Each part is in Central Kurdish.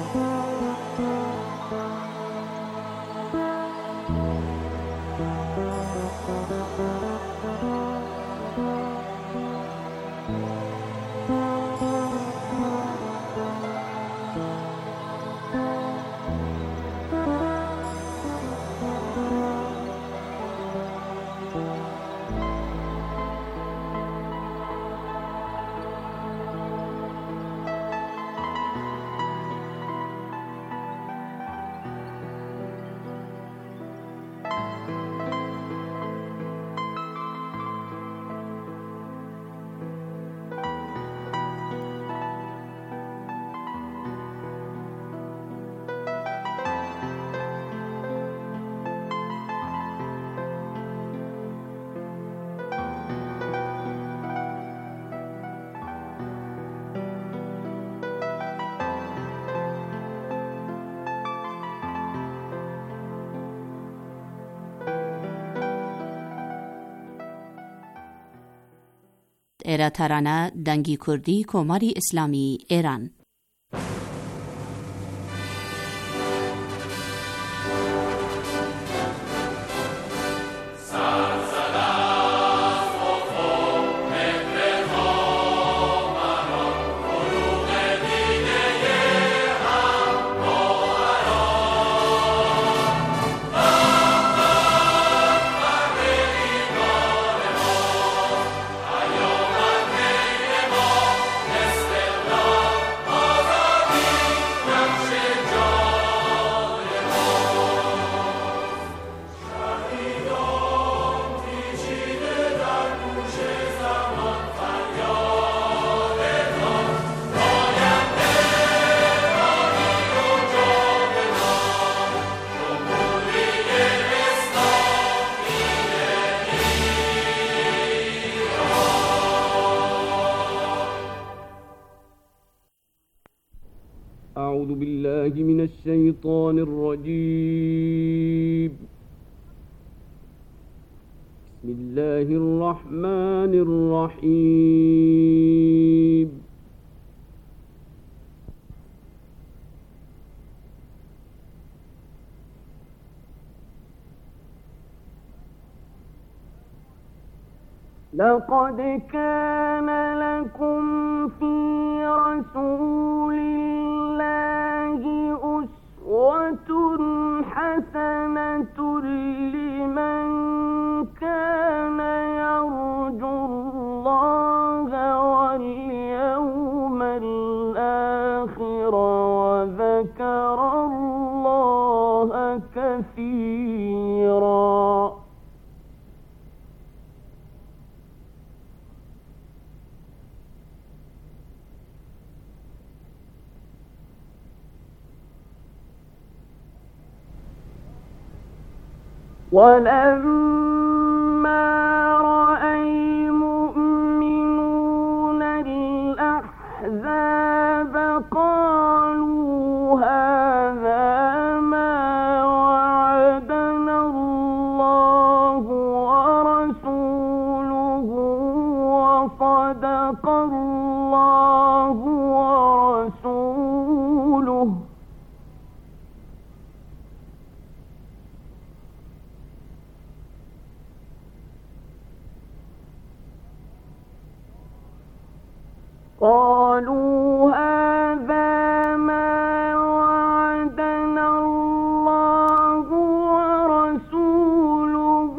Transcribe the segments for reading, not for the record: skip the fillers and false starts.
ایرا ترانه دنگی کردی کماری اسلامی ایران. أعوذ بالله من الشيطان الرجيم. بسم الله الرحمن الرحيم. لقد كان لكم في رسول الله أسوة حسنة لمن كان يرجو الله واليوم الآخر وذكر الله كثيرا. ولما رأى المؤمنون الأحزاب قالوا هذا ما وعدنا الله ورسوله وصدق الله ورسوله قالوا هذا ما وعدنا الله ورسوله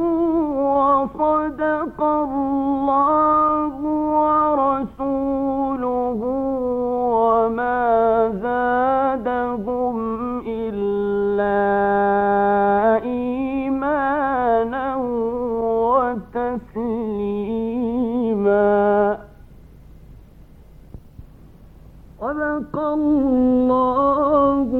وصدق الله ورسوله وما زادهم إلا إيمانا وتسليما. صدق الله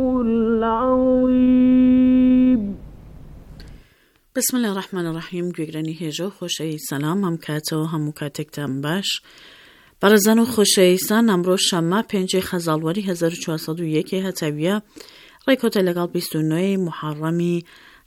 العظيم. بسم الله الرحمن الرحیم. گوگرانی هجا خوشی سلام هم کاتو هم کاتکتم باش. برزن و خوشی سان امرو شما 5 خزالواری 1401 هتاویا ریکوت لگال 29 محرمی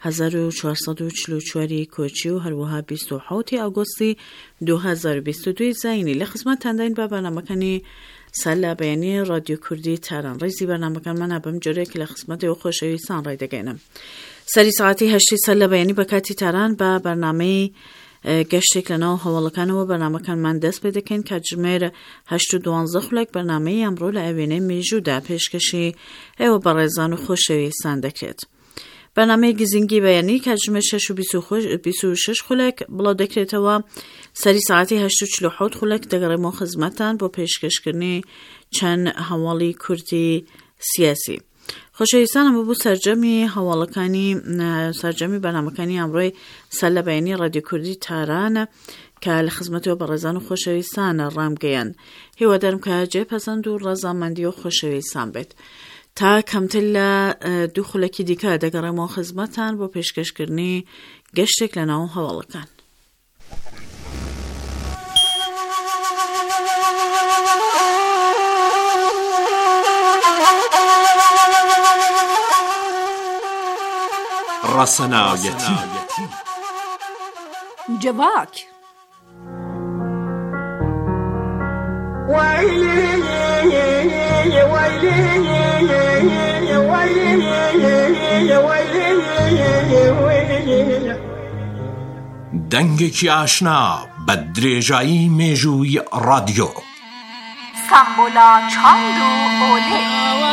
1444 کوچی و هر وها 27 آگوستی 2022 زینی لخدمت تندین با برنامه کنی سەل بەیانی رادیۆ کوردی تاران. ڕێزی بەرنامەکانمان بەم جۆرەیەک لە خزمەتی و خۆشەویستان ڕێدەگەینم. سەری ساعتی 8 سەل بەیانی بە کاتی تاران بە بەرنامەی گەشتێک لەناو هەواڵەکانەوە بەرنامەکانمان دەست پێ دەکەین کە ژمێر 8 و 12 خولێک بەرنامەی ئەمڕۆ لە ئەوێنەی مێژوودا پێشکەشی ئێوە بەڕێزان و خۆشەویستان دەکرێت. بەرنامەی گزینگی بەیانی کە ژمێر 6 و 26 خولێک بڵاو دەکرێتەوە. سەری ساعتی 8 و 47 خولێک دەگەڕێمەوە خزمەتان بۆ پێشکەشکردنی چەند هەواڵی کوردی سیاسی. خۆشەویستانم بۆ سەرجەمی هەواڵەکانی سەرجەمی بەرنامەکانی ئەمڕۆی سەل بەیانی رادیۆ کوردی تاران کە لە خزمەتەوە بەڕێزان و خۆشەویستانە ڕامگەیەن. هیوادارم کە جێپەسەند و ڕەزامەندی و خۆشەویستان بێت. تا کەمتر لە 2 خولێکی دیکە دەگەڕێمەوە خزمەتان بۆ پێشکەشکردنی گەشتێک لەناو هەواڵەکان. ڕەسەناویەتی جواک دەنگێکی ئاشنا بە درێژایی مێژووی ڕادیۆ سامبۆلا چاند و ئۆلێ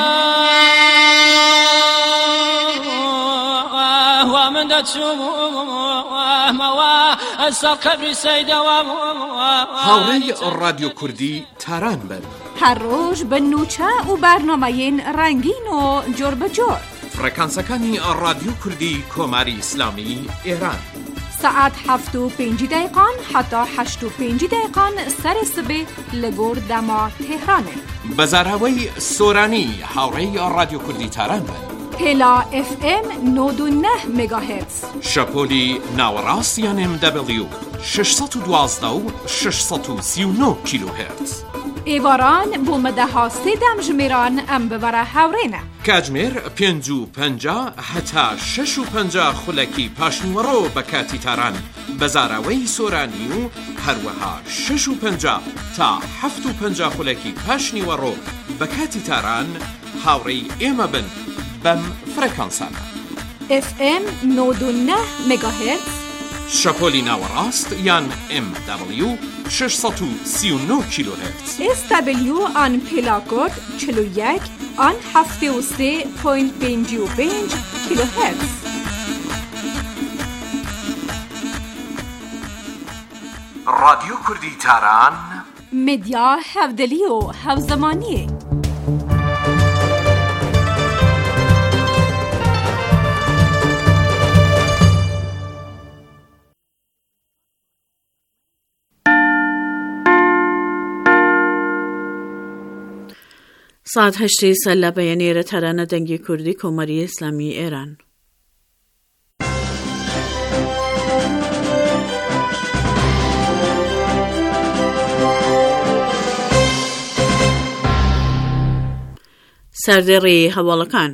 هاوڕێی ڕادیۆ کوردی تاران بن. هەر ڕۆژ بە نوچە و بەرنامەیەن ڕەنگین و جۆر بەجۆر. فرەکانسەکانی ڕادیۆ کوردی کۆماری ئیسلامی ئێران ساعت 7:05 حتا 8:05 سەر سبێ لە گۆر دەما تێهرانێ. بەزاراوەی سۆرانی هاوڕێی ڕادیۆ کوردی تاران بن. هێلا FM 99 مگاهرتز. شەپۆلی ناوەڕاست یان MW 612 و 639 کیلوهرتز. ئێواران بۆ مەدەها سێدەم ژمێران ئەم ببەرە هاوڕێنە. کاتژمێر 5:50 هەتا 6:50 خولەکی پاشنیوەڕۆ بە کاتی تاران بەزاراوەی سۆرانی و هەروەها 6:50 تا 7:50 خولەکی پاشنیوەڕۆ بە کاتی تاران هاوڕێی ئێمە بن بەم فرەکانسانە. FM 99 مگاهرتز. شەپۆلی ناوەڕاست یان MW 639 کیلوهرتز. SW آن پلاکۆد 41 آن 73.55 کیلوهرتز. رادیۆ کوردی تاران مدیا هەودەلی و هەوزەمانیە. ساعت 8 سەل بەیانیێرە تارانە دەنگی کوردی کۆمەری ئیسلامی ئێران. سەردێڕی هەواڵەکان.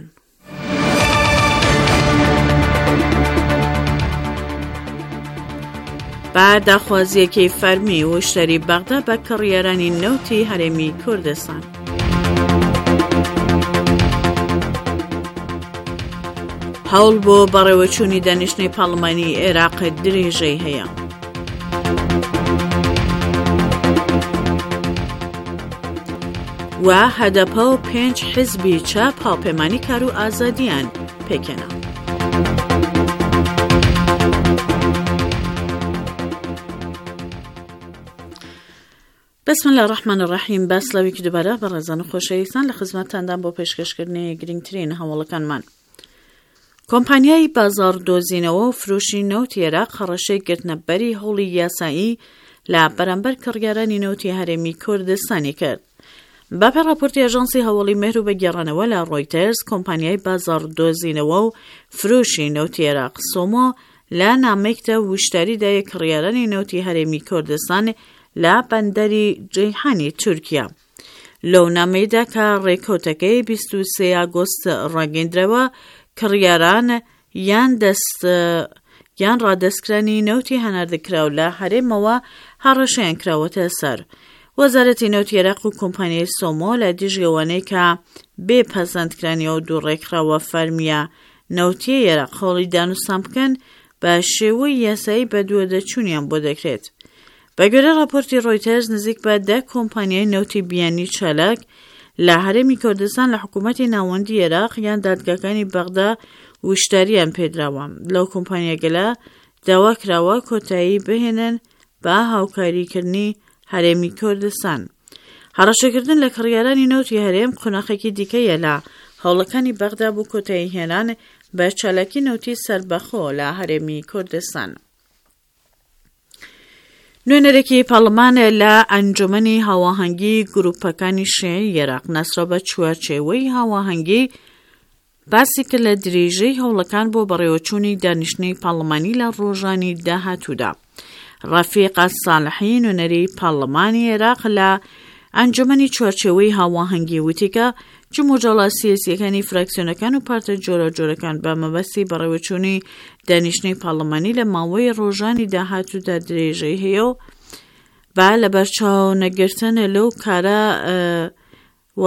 با داخوازیەکی فەرمی وشتری بەغدا بە کڕیارانی نەوتی هەرێمی کوردستان. هەوڵ بۆ بەڕێوەچوونی دانیشتنی پاڵمانی عێراق درێژەی هەیە. و هەدەپە و 5 حیزبی چاپ هاوپەیمانی کار و ئازادیان پێکەنا. بسم الله الرحمن الرحیم. بەسڵەوێکی دووبارە بە ڕێزان و خۆشەویستان لە خزمەتتاندان بۆ پێشکەشکردنی گرنگترین هەواڵەکانمان. کۆمپانیای بازاڕدۆزینەوە و فرۆشی نەوتی عێراق خەڕەشەی گرتنەبەری هەوڵی یاسایی لە بەرامبەر کڕیارانی نەوتی هەرێمی کوردستانی کرد. بەپێ راپۆرتی ئاژانسی هەواڵی مێهر و بەگێڕانەوە لە ڕۆیتەرز، کۆمپانیای بازاڕدۆزینەوە و فرۆشی نەوتی عێراق سۆمۆ لە نامەیەکدا وشتاری دایە کڕیارانی نەوتی هەرێمی کوردستان لە بەندەری جەیحانی تورکیا. لەو نامەیەدا کە ڕێکەوتەکەی 23 ئاگۆست ڕاگەیاندرەوە کڕیاران یان ڕادەستکرانی نەوتی هەناردەکراو لە هەرێمەوە هەڕەشەیان کراوەتە سەر. وەزارەتی نەوتی عێراق و کۆمپانیای سۆمۆ لە دیژەوانەی کە بێ پەسەندکرانیەوە و دووڕێکراوە فەرمیە نەوتیە عێراق خۆڵی دانووسان بکەن بە شێوەی یاسایی بە دووەدەچوونیان بۆ دەکرێت. بەگوێرە راپۆرتی ڕۆیتەرز نزیک بە 10 کۆمپانیای نەوتی بیانی چالاک لە هەرێمی کوردستان لە حکوومەتی ناوەندی عێراق یان دادگاکانی بەغدا وشتاریان پێدراوە. لەو کۆمپانیا گەلە داوا کراوە کۆتایی بهێنن بە هاوکاریکردنی هەرێمی کوردستان. هەڕەشەکردن لە کڕیارانی نەوتی هەرێم قۆناغێکی دیکەیە لە هەوڵەکانی بەغدا بۆ کۆتایی هێنان بە چالاکی نەوتی سەربەخۆ لە هەرێمی کوردستان. نوێنەرێکی پەرلەمان لە ئەنجومەنی هاواهەنگی گروپەکانی شیعی عێراق نەسرە بە چوارچێوەی هاواهەنگی باسی کرد لە درێژەی هەوڵەکان بۆ بەڕێوەچوونی دانیشتنی پەرلەمانی لە ڕۆژانی داهاتوودا. ڕەفیق ساڵحی نوێنەری پەرلەمانی عێراق لە ئەنجومەنی چوارچێوەی هاواهەنگی وتیکە جموجەڵا سیاسیەکانی فراکسیۆنەکان و پارتە جۆرەجۆرەکان بە مەبەستی بەڕێوەچوونی دانیشتنی پەرلەمانی لە ماوەی ڕۆژانی داهاتوودا درێژەی هەیە و با لە بەرچاو نەگرتن لەو کارە و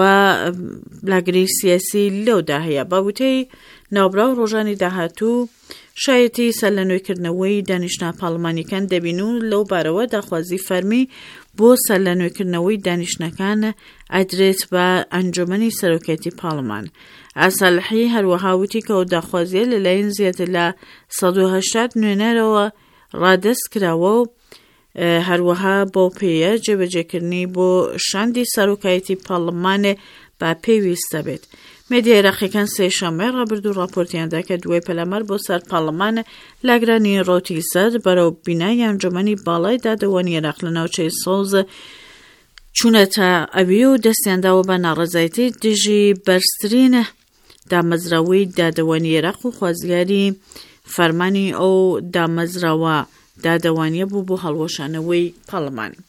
لاگری سیاسی لەودا هەیە. بەوتەی ناوبراو ڕۆژانی داهاتوو شایەتی سەر لە نوێکردنەوەی دانیشتنا پەرلەمانیەکان دەبین و لەو بارەوە داخوازی فەرمی بۆ سەر لە نوێکردنەوەی دانیشتنەکان ئەدرێت بە ئەنجومەنی سەرۆکێتی پەرلەمان. ئاساڵحی هەروەها وتی کە ئەو داخوازیە لەلایەن زیاتر لە 180 نوێنەرەوە ڕادەست کراوە و هەروەها بۆ پێیە جێبەجێکردنی بۆ شاندی سەرۆکایەتی پەرلەمانێ با پێویستە بێت. مێدیای عێراقیەکان سێشەممەی ڕابردوو راپۆرتیاندا کە دوای پەلەمەر بۆ سەر پەرلەمان لاگرانی ڕۆتی سەر بەرەو بینای ئەنجومەنی باڵای دادەوەنی عێراق لە ناوچەی سۆز چوونەتە ئەوی و دەستیانداوە بە ناڕەزایەتی دژی بەرزترین دامەزراوەی دادەوەنی عێراق و خوازیاری فەرمانی ئەو دامەزراوە دادەوانیە بوو بۆ هەڵوەشانەوەی پەرلەمانی.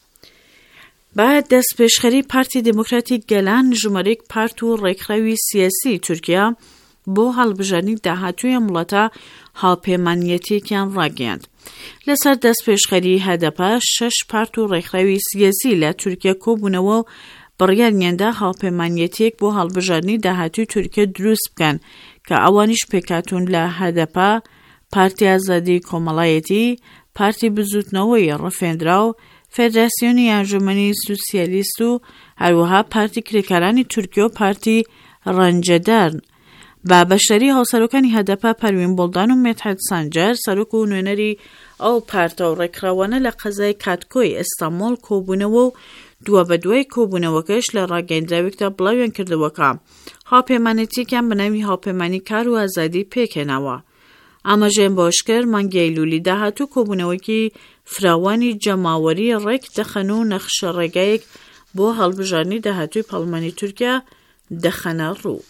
بعد دەست پێشخەری پارتی دموکراتی گەلان ژمارەیەک پارت و ڕێکخراوی سیاسی تورکیا بۆ هەڵبژاردننی داهاتووی وڵاتە هاوپەیمانیەتێکیان ڕاگەیاند. لەسەر دەست پێشخەری هەدەپە 6 پارت و ڕێکخراوی سیاسی لە تورکیا کۆبوونەوە و بڕیاریاندا هاوپەیمانیەتێک بۆ هەڵبژاردننی داهاتووی تورکیا دروست بکەن کە ئەوانیش پێکاتون لە هەدەپە، پارتی ئازادی کۆمەڵایەتی، پارتی بزوتنەوەی ڕفێنراو، فێدراسیۆنی ئەنجومەنی سوسیالیست و هەروەها پارتی کرێکارانی تورکیا و پارتی ڕەنجەدار. با بەشداری هاوسەرۆکانی هەدەپە پەروین بۆڵدان و مێدحەت سانجار سەرۆک و نوێنەری ئەو پارتە و ڕێکخراوانە لە قەزای کاتکۆی ئەستەمۆڵ کۆبوونەوە و دووە بە دوای کۆبوونەوەکەش لە ڕاگەیەندراوێکدا بڵاویان کردەوەکە هاوپەیمانێتێکیان بە ناوی هاوپەیمانی کار و ئازادی پێکهێناوە. ئاماژەیان بۆشکرد مانگی لولی داهاتوو کۆبوونەوەکی فراوانی جەماوەری ڕێک دەخەن و نەخشە ڕێگایەک بۆ هەڵبژاردننی داهاتووی پەرلەمانی تورکیا دەخەنە ڕوو.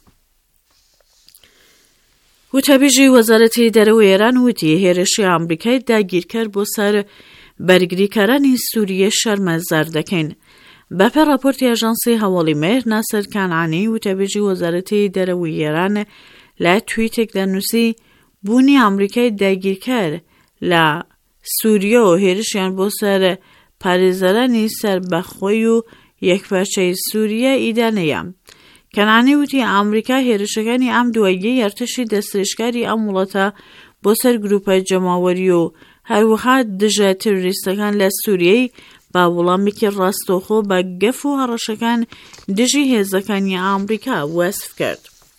وتەبێژی وەزارەتی دەرەوەی ئێران وتی هێرشی ئەمریکای داگیرکار بۆ سەر بەرگریکارانی سووریە شەرمەزار دەکەین. بەپێ راپۆرتی ئاژانسی هەواڵی مێر ناسەر کانعانی وتەبێژی وەزارەتی دەرەوەی ئێران لە تویتێکدا نووسی بوونی ئەمریکای داگیرکار لە سووریە و هێرشیان بۆ سەر پارێزەرانی سەربەخۆی و یەکپارچەی سووریە ئیدانەیە. کەنعانی وتی ئەمریکا هێرشەکانی ئەم دواییە یارتەشی دەستێشکاری ئەم وڵاتە بۆ سەر گروپە جەماوەری و هەروەها دژە تێروریستەکان لە سووریەی با وەڵامێکی ڕاستەوخۆ بە گەف و هەڕەشەکان دژی هێزەکانی ئەمریکا وەسف کرد.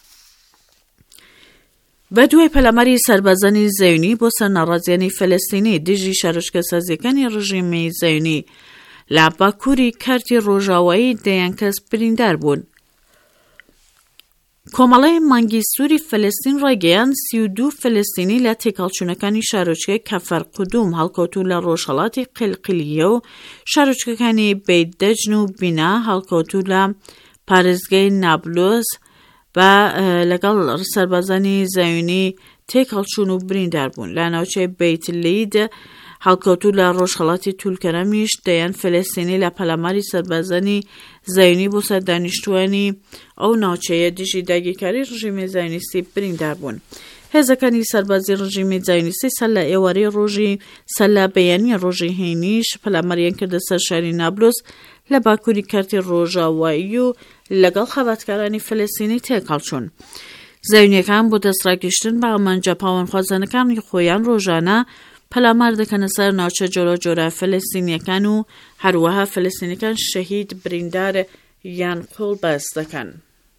بە دوای پەلەمەری سەربازانی زەیونی بۆ سەر ناڕازیانی فەلەستینی دژی شارۆچکە سازیەکانی ڕژیمی زەیونی لە باکووری کارتی ڕۆژاوایی دەیان کەس بریندار بوون. کۆمەڵەی مانگی سووری فەلەستین ڕاگەیاند 32 فەلەستینی لە تێکەڵچوونەکانی شارۆچکەی کەفەر قودوم هەڵکەوتوو لە ڕۆژهەڵاتی قیلقیلیە و شارۆچکەکانی بەیت دەجن و بینا هەڵکەوتوو لە پارێزگای نابلۆس بە لەگەڵ سەربازانی زەیونی تێکەڵچوون و بریندار بوون. لە ناوچەی بەیت لید هەڵکەوتوو لە ڕۆژهەڵاتی تولکەرەمیش دەیان فەلەستینی لە پەلەماری سەربازانی زەیونی بۆ سەر دانیشتوانی ئەو ناوچەیە دژی داگیرکاری ڕژیمی زایۆنیستی بریندار بوون. هێزەکانی سەربازی ڕژیمی زایۆنیستی سەر لە ئێوارەی ڕۆژی سەر لە بەیانی ڕۆژی هەینیش پەلەمەریان کردە سەر شاری نابلۆس لە باکووری کەرتی ڕۆژاوایی و لەگەڵ خەباتکارانی فەلەستینی تێکەڵچوون. زەوینیەکان بۆ دەستڕاگەشتن بە ئەمانجە پاوەندخوازانەکانی خۆیان ڕۆژانە پەلامار دەکەنە سەر ناوچە جۆرە جۆرە فەلەستینیەکان و هەروەها فەلەستینیەکان شەهید بریندار یان قۆڵ بەست دەکەن.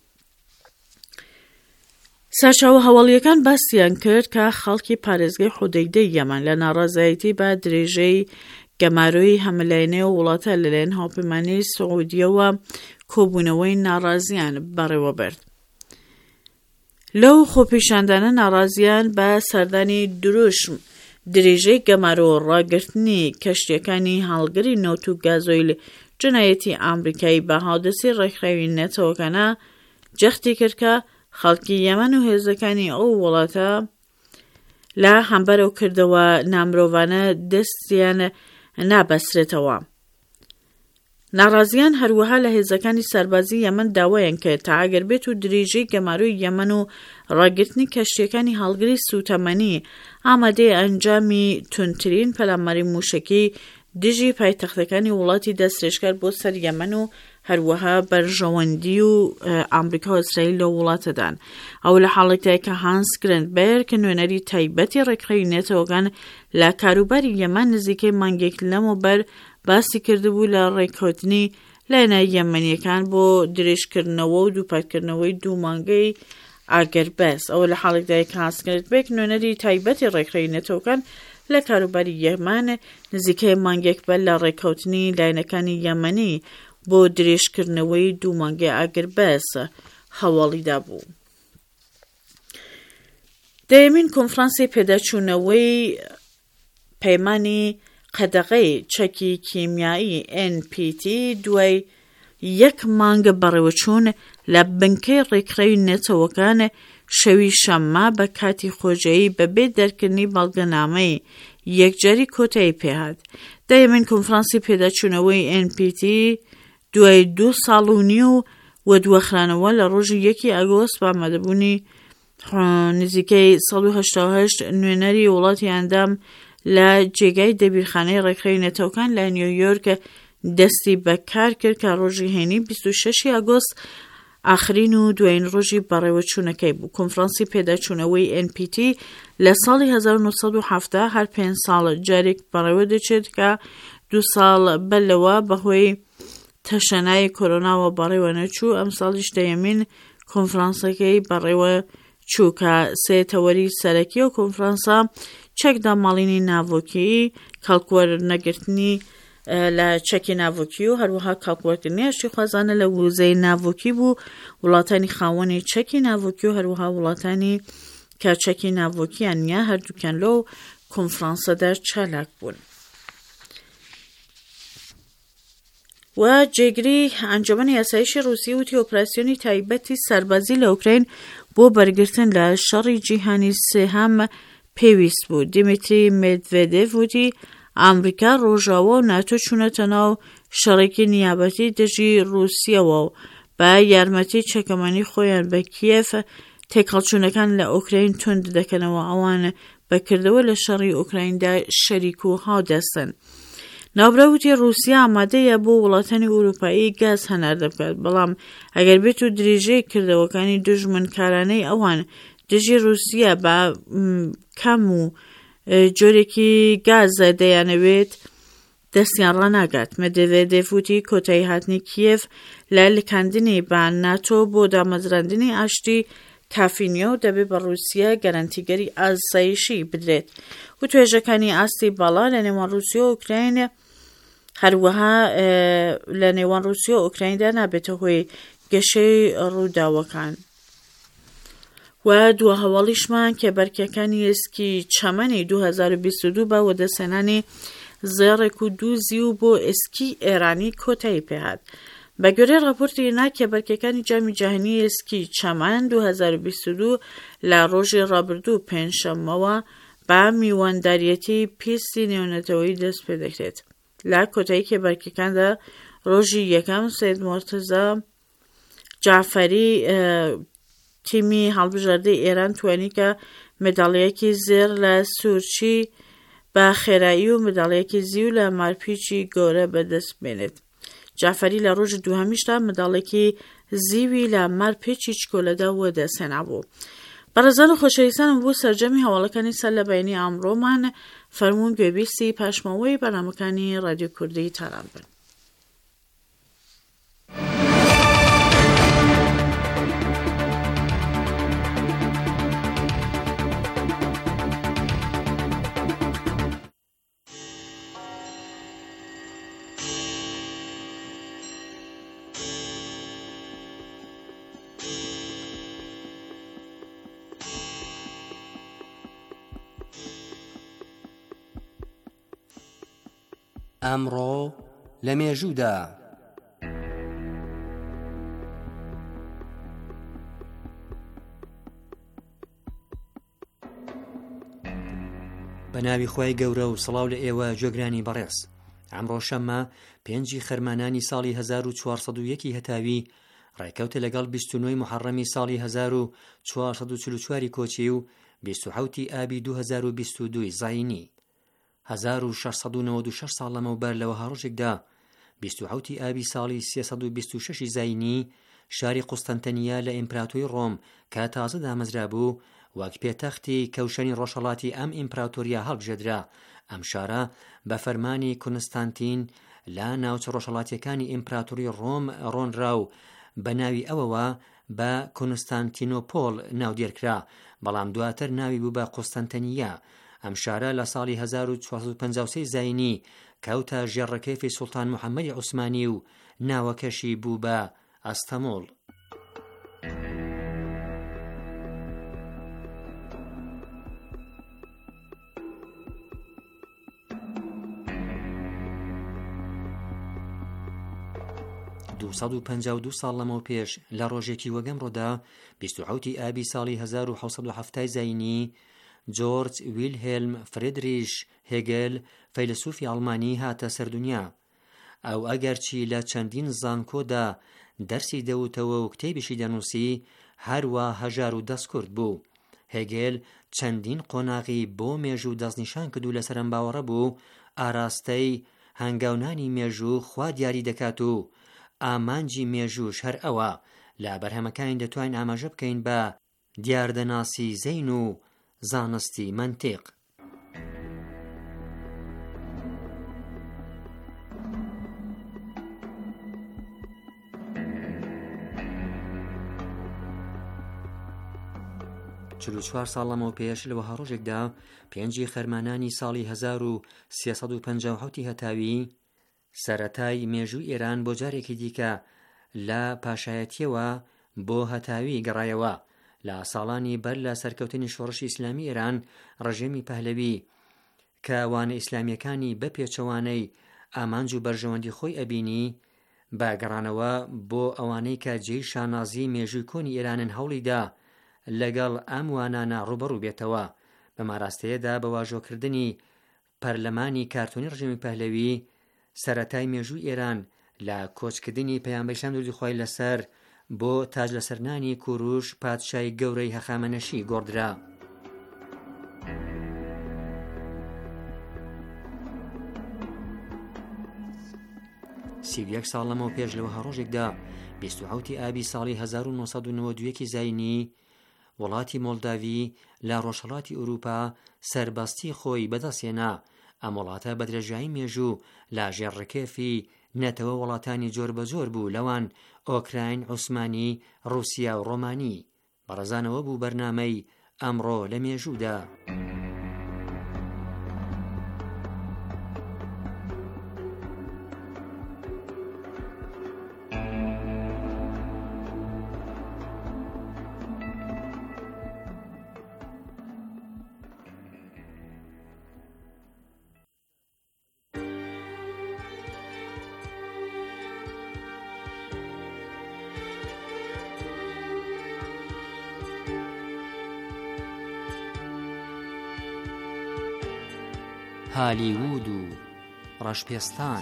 سەرچاوە هەواڵیەکان باستیان کرد کە خەڵکی پارێزگای حودەیدەی یەمەن لە ناڕازایەتی بە درێژەی گەماروی هەملایەنەی وڵاتە لەلایەن هاوپەیمانیی سعودیەوە کۆبوونەوەی ناڕازیان بەڕێوە برد. لەو خۆپیشاندانە ناڕازیان بە سەردانی دروشم درێژەی گەمارۆ ڕاگررتنی کەشتیەکانی هەڵگری نەوت و گازۆیل جنایەتی ئامریکایی بە هاودەسی ڕێکخراوی نێتەوەکانە جەختی کرد کە خەڵکی یەمەن و هێزەکانی ئەو وڵاتە لە هەمبەرەو کردەوە نامرۆڤانە دەستیان نابەسرێتەوە. ناڕازیان هەروەها لە هێزەکانی سەربازی یەمەن داوایان کرد تا ئەگەر بێت و درێژەی گەماروی یەمەن و ڕاگررتنی کەشتیەکانی هەڵگری سوتەمەنی ئامادەی ئەنجامی تونترین پەلاماری موشکی دژی پایتەختەکانی وڵاتی دەستێشکار بۆ سەر یەمەن و هەروەها بەرژەوەندی و ئامریکا و ئیسرائیل لە وڵاتەدان. ئەو لە حاڵێکدای کە هانس گرندبەرگ کە نوێنەری تایبەتی ڕێکخراوی نێتەوەکان لە کاروباری یەمەن نزیکەی مانگێک لەمەوبەر باسی کردبوو لە ڕێککەوتنی لایەنە یەمەنیەکان بۆ درێژکردنەوە و دووپاتکردنەوەی 2 مانگەی ئاگەربەس. ئەوە لە حاڵێکدای کە هانس گرندبەرگ نوێنەری تایبەتی ڕێکخراوی نێتەوەکان لە کاروباری یەمەن نزیکەی مانگێک بە لە ڕێککەوتنی لایەنەکانی یەمەنی بۆ درێژکردنەوەی 2 مانگەی ئاگربەس هەواڵیدا بوو. دەیەمین کۆنفرانسی پێداچوونەوەی پەیمانی قەدەغەی چەکی کیمیایی NPT دوای 1 مانگە بەڕێوەچوون لە بنکەی ڕێکخراوی نێتەوەکان شەوی شەممە بە کاتی خۆجایی بەبێ دەرکردنی بەڵگەنامەی یەکجاری کۆتایی پێهات. دەیەمین کۆنفرانسی پێداچوونەوەی NPT دوای 2 ساڵ و نیو و دووەخرانەوە لە ڕۆژی 1 ئاگۆست بە ئامادەبوونی نزیکەی 188 نوێنەری وڵاتی ئەندام لە جێگای دەبیرخانەی ڕێکخراوی نێتەوەکان لە نیویۆرک دەستی بەکار کرد کە ڕۆژی هێنی 26 ئاگۆست ئاخرین و دوایین ڕۆژی بەڕێوەچوونەکەی بوو. کۆنفرانسی پێداچوونەوەی NPT لە ساڵی 1970 هەر 5 ساڵ جارێک بەڕێوە دەچێت کە 2 ساڵ بەلەوە بەهۆی تەشەنای کۆرۆناوە بەڕێوە نەچوو. ئەم ساڵیش دەیەمین کۆنفرانسەکەی بەڕێوە چوو کە سێتەوەری سەرەکی و کۆنفرانسە چەکداماڵینی ناوۆکی کاڵکوەرنەگرتنی لە چەکی ناوۆکی و هەروەها کاڵکوەرکردنی ئاشتی خوازانە لە ووزەی ناوۆکی بوو. وڵاتانی خاوەنی چەکی ناوۆکی و هەروەها وڵاتانی کە چەکی ناوۆکیان نیە هەردووکیان لەو کۆنفرانسەدا چالاک بوون. و جێگری ئەنجومەنی یاسایشی رووسی وتی ئۆپراسیۆنی تایبەتی سەربازی لە ئوکراین بۆ بەرگرتن لە شەڕی جیهانی سێهەم پێویست بوو. دیمیتری مێدڤێدێڤ وتی ئەمریکا ڕۆژاوە و ناتۆ چوونەتە ناو شەڕێکی نیابەتی دژی رووسیەوە و بە یارمەتی چەکەمەنی خۆیان بە کیێف تێکەڵچوونەکان لە ئوکراین توند دەکەنەوە ئەوان بەکردەوە لە شەڕی ئوکرایندا شەریک و هاودەستن. ناوبراوتی رووسیا ئامادەیە بۆ وڵاتانی ئوروپایی گاز هەنار دەبکات، بەڵام ئەگەر بێت و درێژەی کردەوەکانی دژمنکارانەی ئەوان دژی رووسیا بە کەم و جۆرێکی گاز دەیانەوێت دەستیان ڕناگات. مێدڤێدێڤ وتی کۆتایی هاتنی کیێف لە لکاندنی بە ناتۆ بۆ دامەزراندنی ئاشتی کافینیە و دەبێت بە رووسیا گەرانتیگەری ئاسایشی بدرێت و توێژەکانی ئاستی باڵا لە نێوان رووسیا و ئوکراین هەروەها لە نێوان رووسیا و ئوکرایندا نابێتە هۆی گەشەی ڕووداوەکان. و دووە هەواڵیشمان کە بەرکەکانی ئێسکی چەمەنی 2022 بە وەدەسێنانی زێڕێک و دووزی و بۆ ئێسکی ئێرانی کۆتایی پێهات. بە گوێرەی راپۆرتی ناکە بەرکەکانی جامی جاهانی ئێسکی چەمەن 2022 لە ڕۆژی ڕابردوو پێنجشەممەوە بە میوانداریەتی پیستی نێونەتەوەی دەست پێ دەکرێت. لە کۆتایی کێبەرکەکاندا ڕۆژی یەکەم سید مۆرتزا جعفەری تیمی هەڵبژاردەی ئێران توانی کە مێداڵیەکی زێر لە سوورچی بە خێرایی و مێداڵیەکی زیو لە مارپیچی گەورە بەدەست بێنێت. جعفەری لە ڕۆژ دووهەمیشدا منداڵێکی زیوی لە مەر پێچی چکۆلەدا وەدەسێنابوو. بەڕێزان و خۆشەویستانم بۆ سەرجەمی هەواڵەکانی سەر لە بەینی ئەمڕۆمان فەرموون گوێبیستی پاشماوەی بەرنامەکانی رادیۆ کوردی تاران بن. ئەمڕۆ لە مێژوودا بە ناوی خۆی گەورە و سڵاو لە ئێوە جۆگرانی بەڕێز. ئەمڕۆ شەممە 5 خەرمانانی ساڵی 1401 هەتاوی ڕێکەوتە لەگەڵ 29 محەڕەمی ساڵی 1444 کۆچی و 27 ئابی 2022 زاینی. 1696 ساڵ لەمەوبەر لەوە هەڕۆژێکدا 27 ئابی ساڵی 326 زاینی شاری قوستەنتەنیا لە ئیمپراتۆری ڕۆم کە تازە دامەزرا بوو وەک پێتەختی کەوشەنی ڕۆژهەڵاتی ئەم ئیمپراتۆریە هەڵبژێدرا. ئەم شارە بە فەرمانی کونستانتین لە ناوچە ڕۆژهەڵاتیەکانی ئیمپراتۆری ڕۆم ڕۆنرا و بە ناوی ئەوەوە بە کونستانتینۆپۆل ناودێرکرا، بەڵام دواتر ناوی بوو بە قوستەنتەنیا. ئەم شارە لە ساڵی 1453 زاینی کەوتە ژێڕەکەیفی سوڵتان محەممەدی عوسمانی و ناوەکەشی بوو بە ئەستەمۆڵ. دو ساڵ لەمەوە پێش لە ڕۆژێکی وەگەمڕۆدا 27 ئابی ساڵی 1970 زاینی جۆرج ویلهێلم فرێدریش هێگل فەیلسوفی ئەڵمانی هاتە سەردونیا. ئەو ئەگەرچی لە چەندین زانکۆدا دەرسی دەوتەوە و کتێبیشی دەنووسی، هەروە هەژار و دەستکورد بوو. هێگل چەندین قۆناغی بۆ مێژوو دەستنیشان کردو لە سەرم باوەڕە بوو ئاراستەی هەنگاونانی مێژوو خوا دیاری دەکات و ئامانجی مێژووش هەر ئەوە. لە بەرهەمەکانی دەتوانین ئاماژە بکەین بە دیاردەناسی زەین و زانستی منتیق. چوار ساڵ لەمەوە پێش لەوە هەڕۆژێکدا 5 خەرمانانی ساڵی 1357 هەتاوی سەرەتای مێژووی ئێران بۆ جارێکی دیکە لە پاشایەتیەوە بۆ هەتاوی گەڕایەوە. لە ساڵانی بەر لە سەرکەوتنی شۆڕشی ئیسلامی ئێران ڕژێمی پەهلەوی کە وانە ئیسلامیەکانی بە پێچەوانەی ئامانج و بەرژەوەندی خۆی ئەبینی بە گەڕانەوە بۆ ئەوانەی کە جێی شانازی مێژووی کۆنی ئێرانن هەوڵیدا لەگەڵ ئەم وانانە ڕوبەڕوو بێتەوە. بە ماراستەیەدا بە واژۆکردنی پەرلەمانی کارتۆنی ڕژێمی پەهلەوی سەرەتای مێژووی ئێران لە کۆچکردنی پەیامبەری ئیسلام درودی خوای لەسەر بۆ تاج لەسەرنانی کوروش پادشای گەورەی هەخامەنەشی گۆڕدرا. سیویەک ساڵ لەمەوە پێش لەوە هەڕۆژێکدا 27 ئابی ساڵی 1992 زاینی وڵاتی مۆلداوی لە ڕۆژهەڵاتی ئوروپا سەربەستی خۆی بەدەستهێنا. ئەم وڵاتە بە درێژایی مێژوو لە ژێڕەکێفی نەتەوە وڵاتانی جۆر بە جۆر بوو، لەوان ئۆکراین، عوسمانی، رووسیا و ڕۆمانی. بەڕێزانەوە بوو بەرنامەی ئەمڕۆ لە مێژوودا. هالیوود و ڕەشپێستان.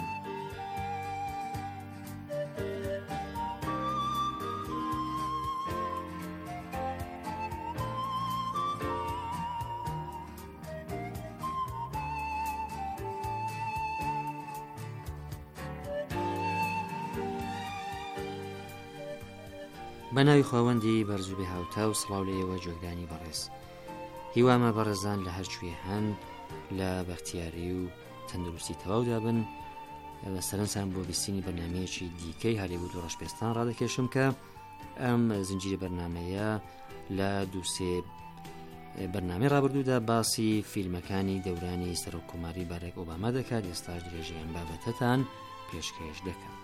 بەناوی خاوەندی بەرزوبێ هاوتا و سڵاو لێەوە جۆگدانی بەڕێز هیوامە بەڕێزان لە هەرچوێ هەن لە بەختیاری و تەندروستی تەواودا بن. سەرنجام بۆ بیستنی بەرنامەیەکی دیکەی هالیوود و ڕەشپێستان ڕادەکێشم کە ئەم زنجیرە بەرنامەیە لە دووسێ بەرنامەی ڕابردوودا باسی فیلمەکانی دەورانی سەرۆککۆماری باراک ئۆباما دەکات. ئێستاش درێژەی ئەم بابەتەتان پێشکەش دەکەم.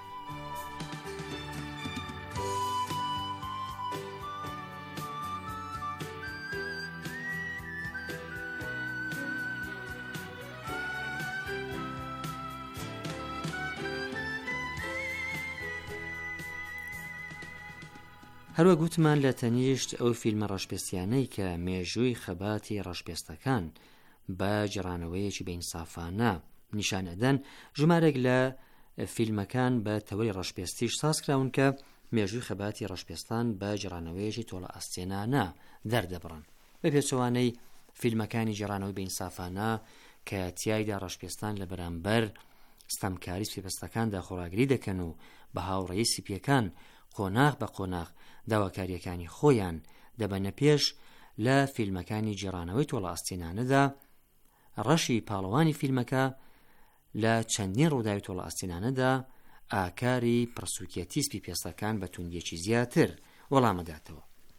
هەروە گوتمان لە تەنیشت ئەو فیلمە ڕەشپێستیانەی کە مێژووی خەباتی ڕەشپێستەکان بە جێڕانەوەیەکی بەئینسافانە نیشانەدەن، ژمارێک لە فیلمەکان بە تەوەری ڕەشپێستیش سازکراون کە مێژووی خەباتی ڕەشپێستان بە جێڕانەوەیەکی تۆڵە ئەستێنانە دەردەبڕن. بە پێچەوانەی فیلمەکانی جێڕانەوەی بەئینسافانە کە تیایدا ڕەشپێستان لە بەرامبەر ستەمکاری سپێپەستەکاندا خۆراگری دەکەن و بە هاوڕێی سیپیەکان قۆناغ بە قۆناغ داواکاریەکانی خۆیان دەبەنە پێش، لە فیلمەکانی جێڕانەوەی تۆڵە ئەستێنانەدا ڕەشی پاڵەوانی فیلمەکە لە چەندین ڕووداوی تۆڵە ئەستێنانەدا ئاکاری پرسوکێتی سپیپێستەکان بە توندیەکی زیاتر وەڵامەداتەوە.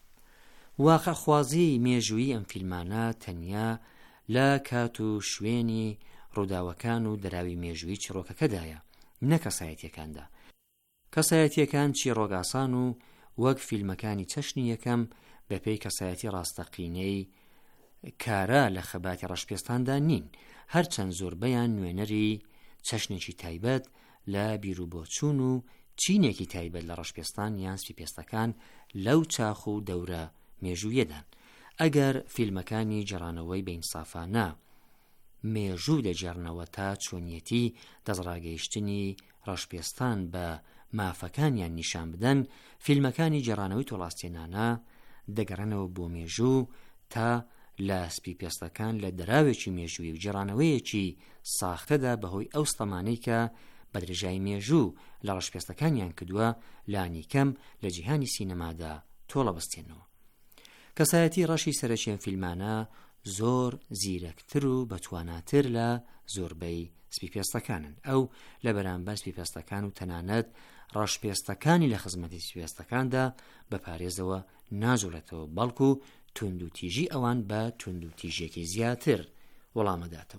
واقعخوازی مێژووی ئەم فیلمانە تەنیا لە کات و شوێنی ڕووداوەکان و دەراوی مێژووی چیرۆکەکەدایە، نە کەسایەتیەکاندا. کەسایەتیەکان چیرۆگاسان و وەک فیلمەکانی چەشنی یەکەم بەپێی کەسایەتی ڕاستەقینەی کارە لە خەباتی ڕەشپێستاندا نین، هەرچەند زۆربەیان نوێنەری چەشنێکی تایبەت لە بیرروبۆچوون و چینێکی تایبەت لە ڕەشپێستان یان سپیپێستەکان لەو چاخ و دەورە مێژوویەدان. ئەگەر فیلمەکانی جێڕانەوەی بەئینسافانە مێژوو دەجێڕنەوە تا چۆنیەتی دەستڕاگەیشتنی ڕەشپێستان بە مافەکانیان نیشان بدەن، فیلمەکانی جێڕانەوەی تۆڵاستێنانە دەگەڕێنەوە بۆ مێژوو تا لە سپیپێستەکان لە دەراوێکی مێژووی و جێڕانەوەیەکی ساختەدا بەهۆی ئەو ستەمانەی کە بە درێژای مێژوو لە ڕەشپێستەکانیان کردووە لانی کەم لە جیهانی سینەمادا تۆڵە بەستێنەوە. کەسایەتی ڕەشی سەرەکیەم فیلمانە زۆر زیرەکتر و بەتواناتر لە زۆربەی سپیپێستەکانن. ئەو لە بەرامبەر سپیپێستەکان و تەنانەت ڕەشپێستەکانی لە خزمەتی سپیپێستەکاندا بە پارێزەوە ناجوڵێتەوە، بەڵکو تند و تیژی ئەوان بە تند و تیژێکی زیاتر وەڵامەداتەوە.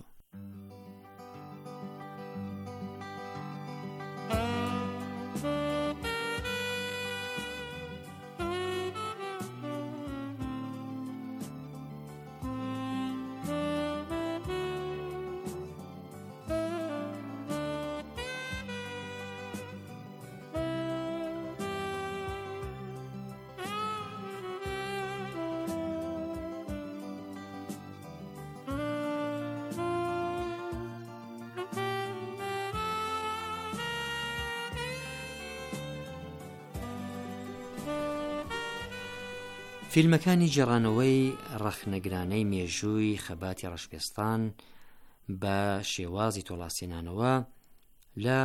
فیلمەکانی جێڕانەوەی ڕەخنەگرانەی مێژووی خەباتی ڕەشپێستان بە شێوازی تۆڵاسێنانەوە لە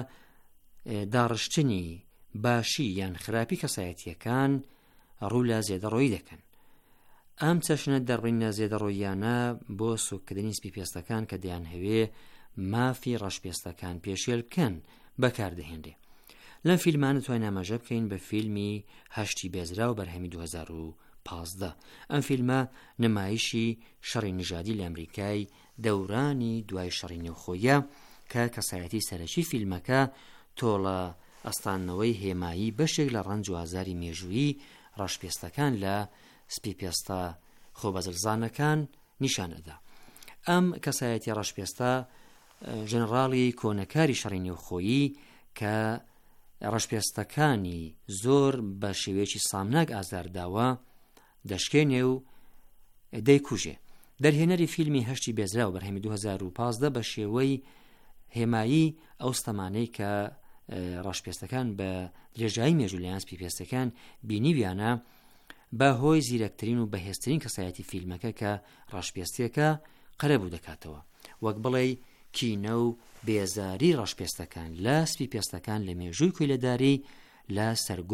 داڕشتنی باشی یان خراپی کەسایەتیەکان ڕوو لە زێدەڕۆیی دەکەن. ئەم چەشنە دەڕڕینە زێدەڕۆییانە بۆ سوکردنی سپیپێستەکان کە دەیان هەوێ مافی ڕەشپێستەکان پێشێل بکەن بەکاردەهێنرێ. لەم فیلمانە توانین ئاماژە بکەین بە فیلمی هەشتی بێزرا و بەرهەمی 2015. ئەم فیلمە نمایشی شەڕی نژادی لە ئەمریکای دەورانی دوای شەڕی نێوخۆیە کە کەسایەتی سەرەکی فیلمەکە تۆڵە ئەستانەوەی هێمایی بەشێک لە ڕەنج و ئازاری مێژووی ڕەشپێستەکان لە سپیپێستە خۆبەزلزانەکان نیشانەدا. ئەم کەسایەتی ڕەشپێستە ژەنەڕاڵی کۆنەکاری شەڕی نێوخۆیی کە ڕەشپێستەکانی زۆر بە شێوەیەکی سامناک ئازارداوە دەشکێنێ و دەیکوژێ. دەرهێنەری فیلمی هەشتی بێزرا و بەرهەمی 2015 بە شێوەی هێمایی ئەو ستەمانەی کە ڕەشپێستەکان بە درێژایی مێژوو لەیان سپیپێستەکان بینیویانە بە هۆی زیرەکترین و بەهێزترین کەسایەتی فیلمەکە کە ڕەشپێستیەکە قەرەبوو دەکاتەوە، وەک بڵێ کینە و بێزاری ڕەشپێستەکان لە سپیپێستەکان لە مێژووی کوێلەداری لە سەرگورد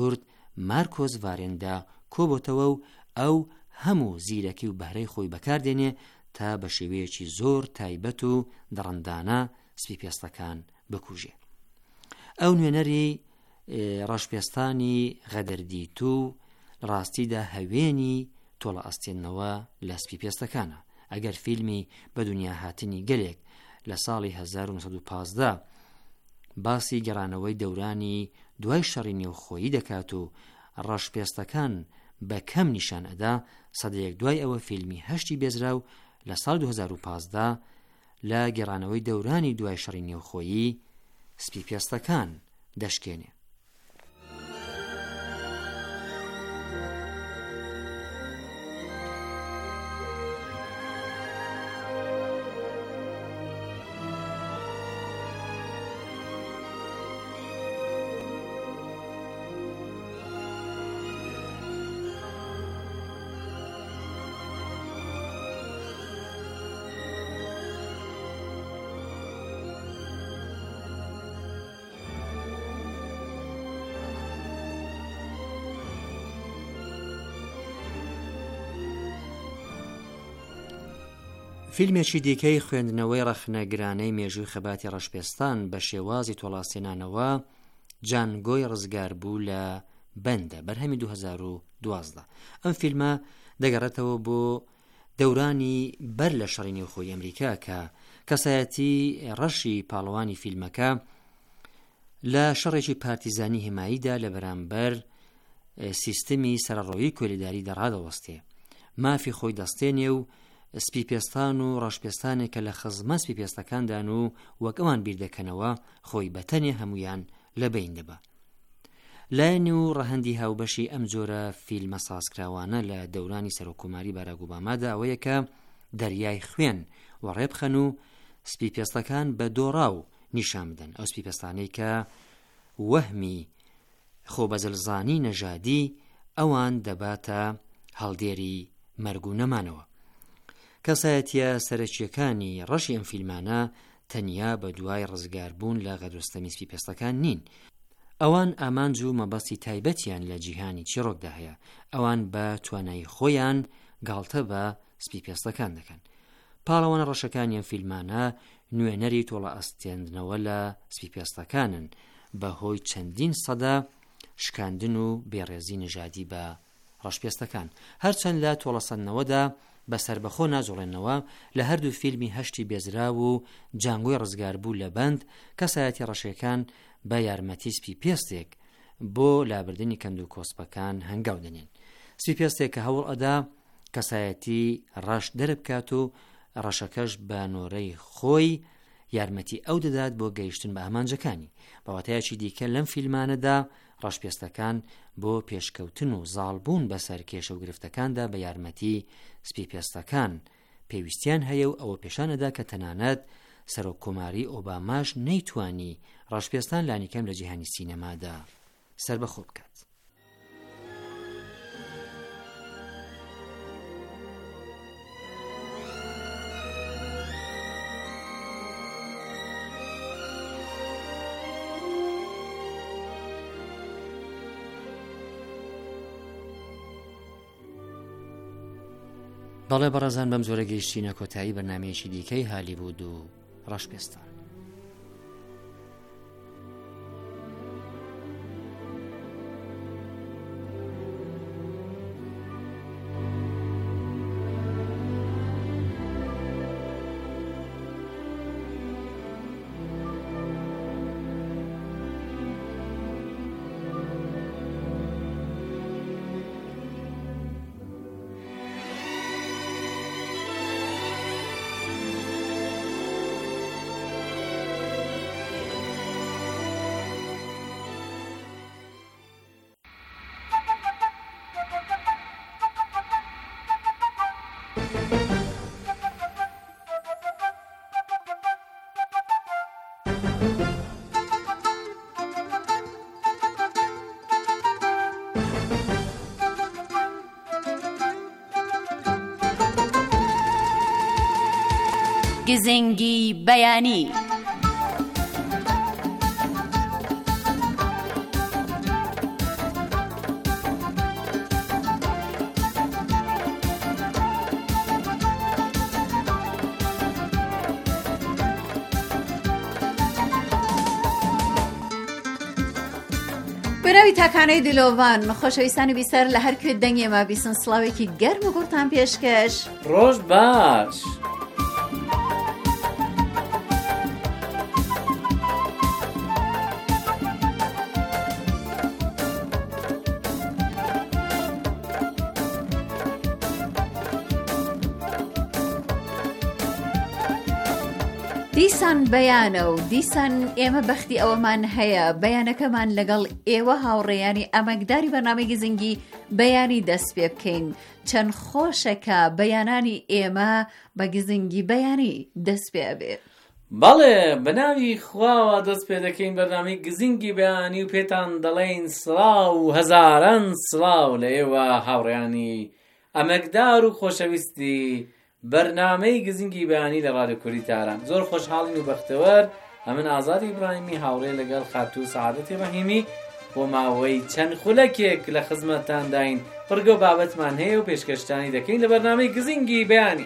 مارکۆس ڤارێندا کۆبۆتەوە و ئەو هەموو زیرەکی و بەهرەی خۆی بەکاردێنێ تا بە شێوەیەکی زۆر تایبەت و دڕندانە سپی پێستەکان بکوژێ. ئەو نوێنەری ڕەشپێستانی غەدەردیت و ڕاستیدا هەوێنی تۆڵە ئەستێنەوە لە سپی پێستەکانە. ئەگەر فیلمی بە دنیا هاتنی گەلێک لە ساڵی 1915 باسی گەڕانەوەی دەورانی دوای شەڕی نێوخۆیی دەکات و ڕەشپێستەکان بە کەم نیشان ئەدا، سەدەیەک دوای ئەوە فیلمی هەشتی بێزراو لە ساڵ 2015 لە گەڕانەوەی دەورانی دوای شەڕی نێوخۆیی سپی پێستەکان دەشکێنێ. فیلمێکی دیکەی خوێندنەوەی ڕەخنەگرانەی مێژووی خەباتی ڕەشپێستان بە شێوازی تۆڵاسێنانەوە جانگۆی ڕزگار بوو لە بەندە بەرهەمی 2012. ئەم فیلمە دەگەڕێتەوە بۆ دەورانی بەر لە شەڕی نێوخۆیی ئەمریکا کە کەسایەتی ڕەشی پاڵەوانی فیلمەکە لە شەڕێکی پارتیزانی هێماییدا لە بەرامبەر سیستمی سەرڕۆیی کۆلیداری دەڕادەوەستێ. مافی خۆی دەستێنێ و سپی پێستان و ڕەشپێستانێک کە لە خزمە سپی پێستەکاندان و وەک ئەوان بیردەکەنەوە خۆی بەتەنێ هەمویان لە بین دەبە. لایەنی و ڕەهەندی هاوبەشی ئەم جۆرە فیلمە سازکراوانە لە دەورانی سەرۆکوماری باراک ئۆبامادا ئەوەیە کە دەریای خوێن و ڕێبخەن و سپی پێستەکان بە دۆڕاو نیشان بدەن. ئەو سپی پێستانەی کە وەهمی خۆبەزلزانی نەژادی ئەوان دەباتە هەڵدێری مەرگ و نەمانەوە. کەسایەتیە سەرەکیەکانی ڕەشی ئەم فیلمانە تەنیا بە دوای ڕزگاربوون لە غەدوستەمی سپی پێستەکان نین. ئەوان ئامانج و مەبەستی تایبەتیان لە جیهانی چیرۆکدا هەیە. ئەوان بە توانای خۆیان گاڵتە بە سپی پێستەکان دەکەن. پاڵەوانە ڕەشەکانی ئەم فیلمانە نوێنەری تۆڵە ئەستێندنەوە لە سپی پێستەکانن بەهۆی چەندین سەدا شکاندن و بێڕێزی نژادی بە ڕەشپێستەکان. هەرچەند لە تۆڵەسەندنەوەدا بەسەر بەخۆ ناجوڵێنەوە لە هەردوو فیلمی هەشتی بێزرا و جانگۆی ڕزگاربوو لە بەند کەسایەتی ڕەشەکان بە یارمەتی سپی پێستێک بۆ لابردنی کەند و کۆسپەکان هەنگاو دەنێن. سپی پێستێک کە هەوڵ ئەدا کەسایەتی ڕەش دەربکات و ڕەشەکەش بە نۆرەی خۆی یارمەتی ئەو دەدات بۆ گەیشتن بە ئامانجەکانی. بەواتایەکی دیکە لەم فیلمانەدا ڕەشپێستەکان بۆ پێشکەوتن و زاڵبوون بەسەر کێشە و گرفتەکاندا بە یارمەتی سپی پێستەکان پێویستیان هەیە و ئەوە پێشانەدا کە تەنانەت سەرۆککۆماری ئۆباماش نەیتوانی ڕەشپێستان لانیکەم لە جیهانی سینەمادا سەربەخۆ بکات. بەڵێ بەڕێزان بەم زۆرە گەیشتینە کۆتایی بەرنامەیەکی دیکەی هالیوود و ڕەشپێستان. گزنگی بەیانی. بەناوی تاکانەی دلۆڤان خۆشەویستانی بیسەر لە هەر کوێ دەنگێمە بیسن سڵاوێکی گەرم و گوڕتان پێشکەش. ڕۆژ باش. دیسان بەیانە و دیسان ئێمە بەختی ئەوەمان هەیە بەیانەکەمان لەگەڵ ئێوە هاوڕێیانی ئەمەکداری بەرنامەی گزنگی بەیانی دەست پێ بکەین. چەند خۆشەکە بەیانانی ئێمە بە گزنگی بەیانی دەست پێ بێت. بەڵێ بەناوی خواوە دەست پێ دەکەین بەرنامەی گزنگی بەیانی و پێتان دەڵێین سڵاو و هەزاران سڵاو لە ئێوە هاوڕێیانی ئەمەکدار و خۆشەویستی بەرنامەی گزنگی بەیانی لە ڕادیۆ کوردی تاران. زۆر خۆشحاڵین و بەختەوەر ئەمن ئازاد ئیبراهیمی هاوڕێ لەگەڵ خاتوو سەعادەتی ڕەحیمی بۆ ماوەی چەند خولەکێک لە خزمەتتان داین پڕگە و بابەتمان هەیە و پێشکەشتانی دەکەین لە بەرنامەی گزنگی بەیانی.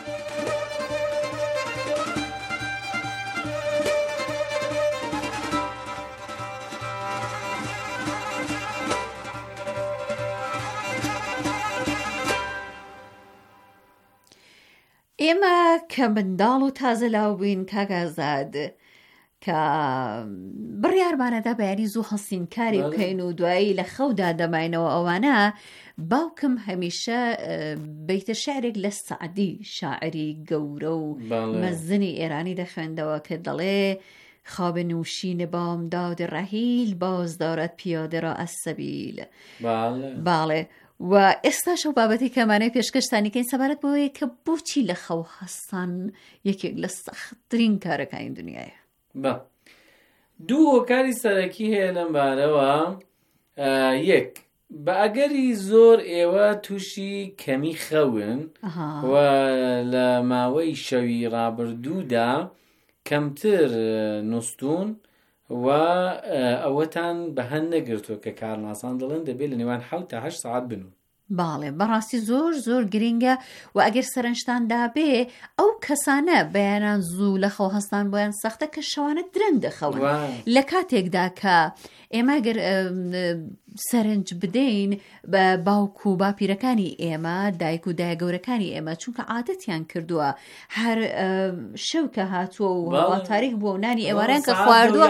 ئێمە کە منداڵ و تازە لاو بووین کاگازاد کە بڕیارمانەدا بەیانی زوو هەستین کاری بکەین و دوایی لە خەودا دەماینەوە ئەوانە باوکم هەمیشە بەیتە شعرێک لە سعدی شاعری گەورە و مەزنی ئێرانی دەخوێندەوە کە دەڵێ خواب نوشین بامداد رحیل باز دارد پیاده را از سبیل. باڵێ و ئێستاش و بابەتی کەمانەی پێشکەشتانیکەین سەبارەت بۆیە کە بۆچی لە خەو هەستان یەکێک لە سەختترین کارەکانی دنیاە. دوو هۆکاری سەرەکی هەیە لەم بارەوە. یەک بە ئەگەری زۆر ئێوە تووشی کەمی خەون و لە ماوەی شەوی ڕابردوودا کەمتر نووسون و ئەوەتان بە هەن نەگرتووە کە کارناسان دەڵێن دەبێت لە نێوان 7 تا 8 ساعت بنوون. باڵێ بەڕاستی زۆر زۆر گرنگە و ئەگەر سەرنجتاندا بێ ئەو کەسانە بەیانان زوو لە خەو هەستان بۆیان سەختە کە شەوانە درەنگ دەخەون لە کاتێکدا کە ئێمە گەر سەرنج بدەین بە باوکو و باپیرەکانی ئێمە دایک و دایەگەورەکانی ئێمە چونکە عادەتیان کردووە هەر شەو کە هاتووە و هەوا تاریک بووە و نانی ئێواران کە خواردووە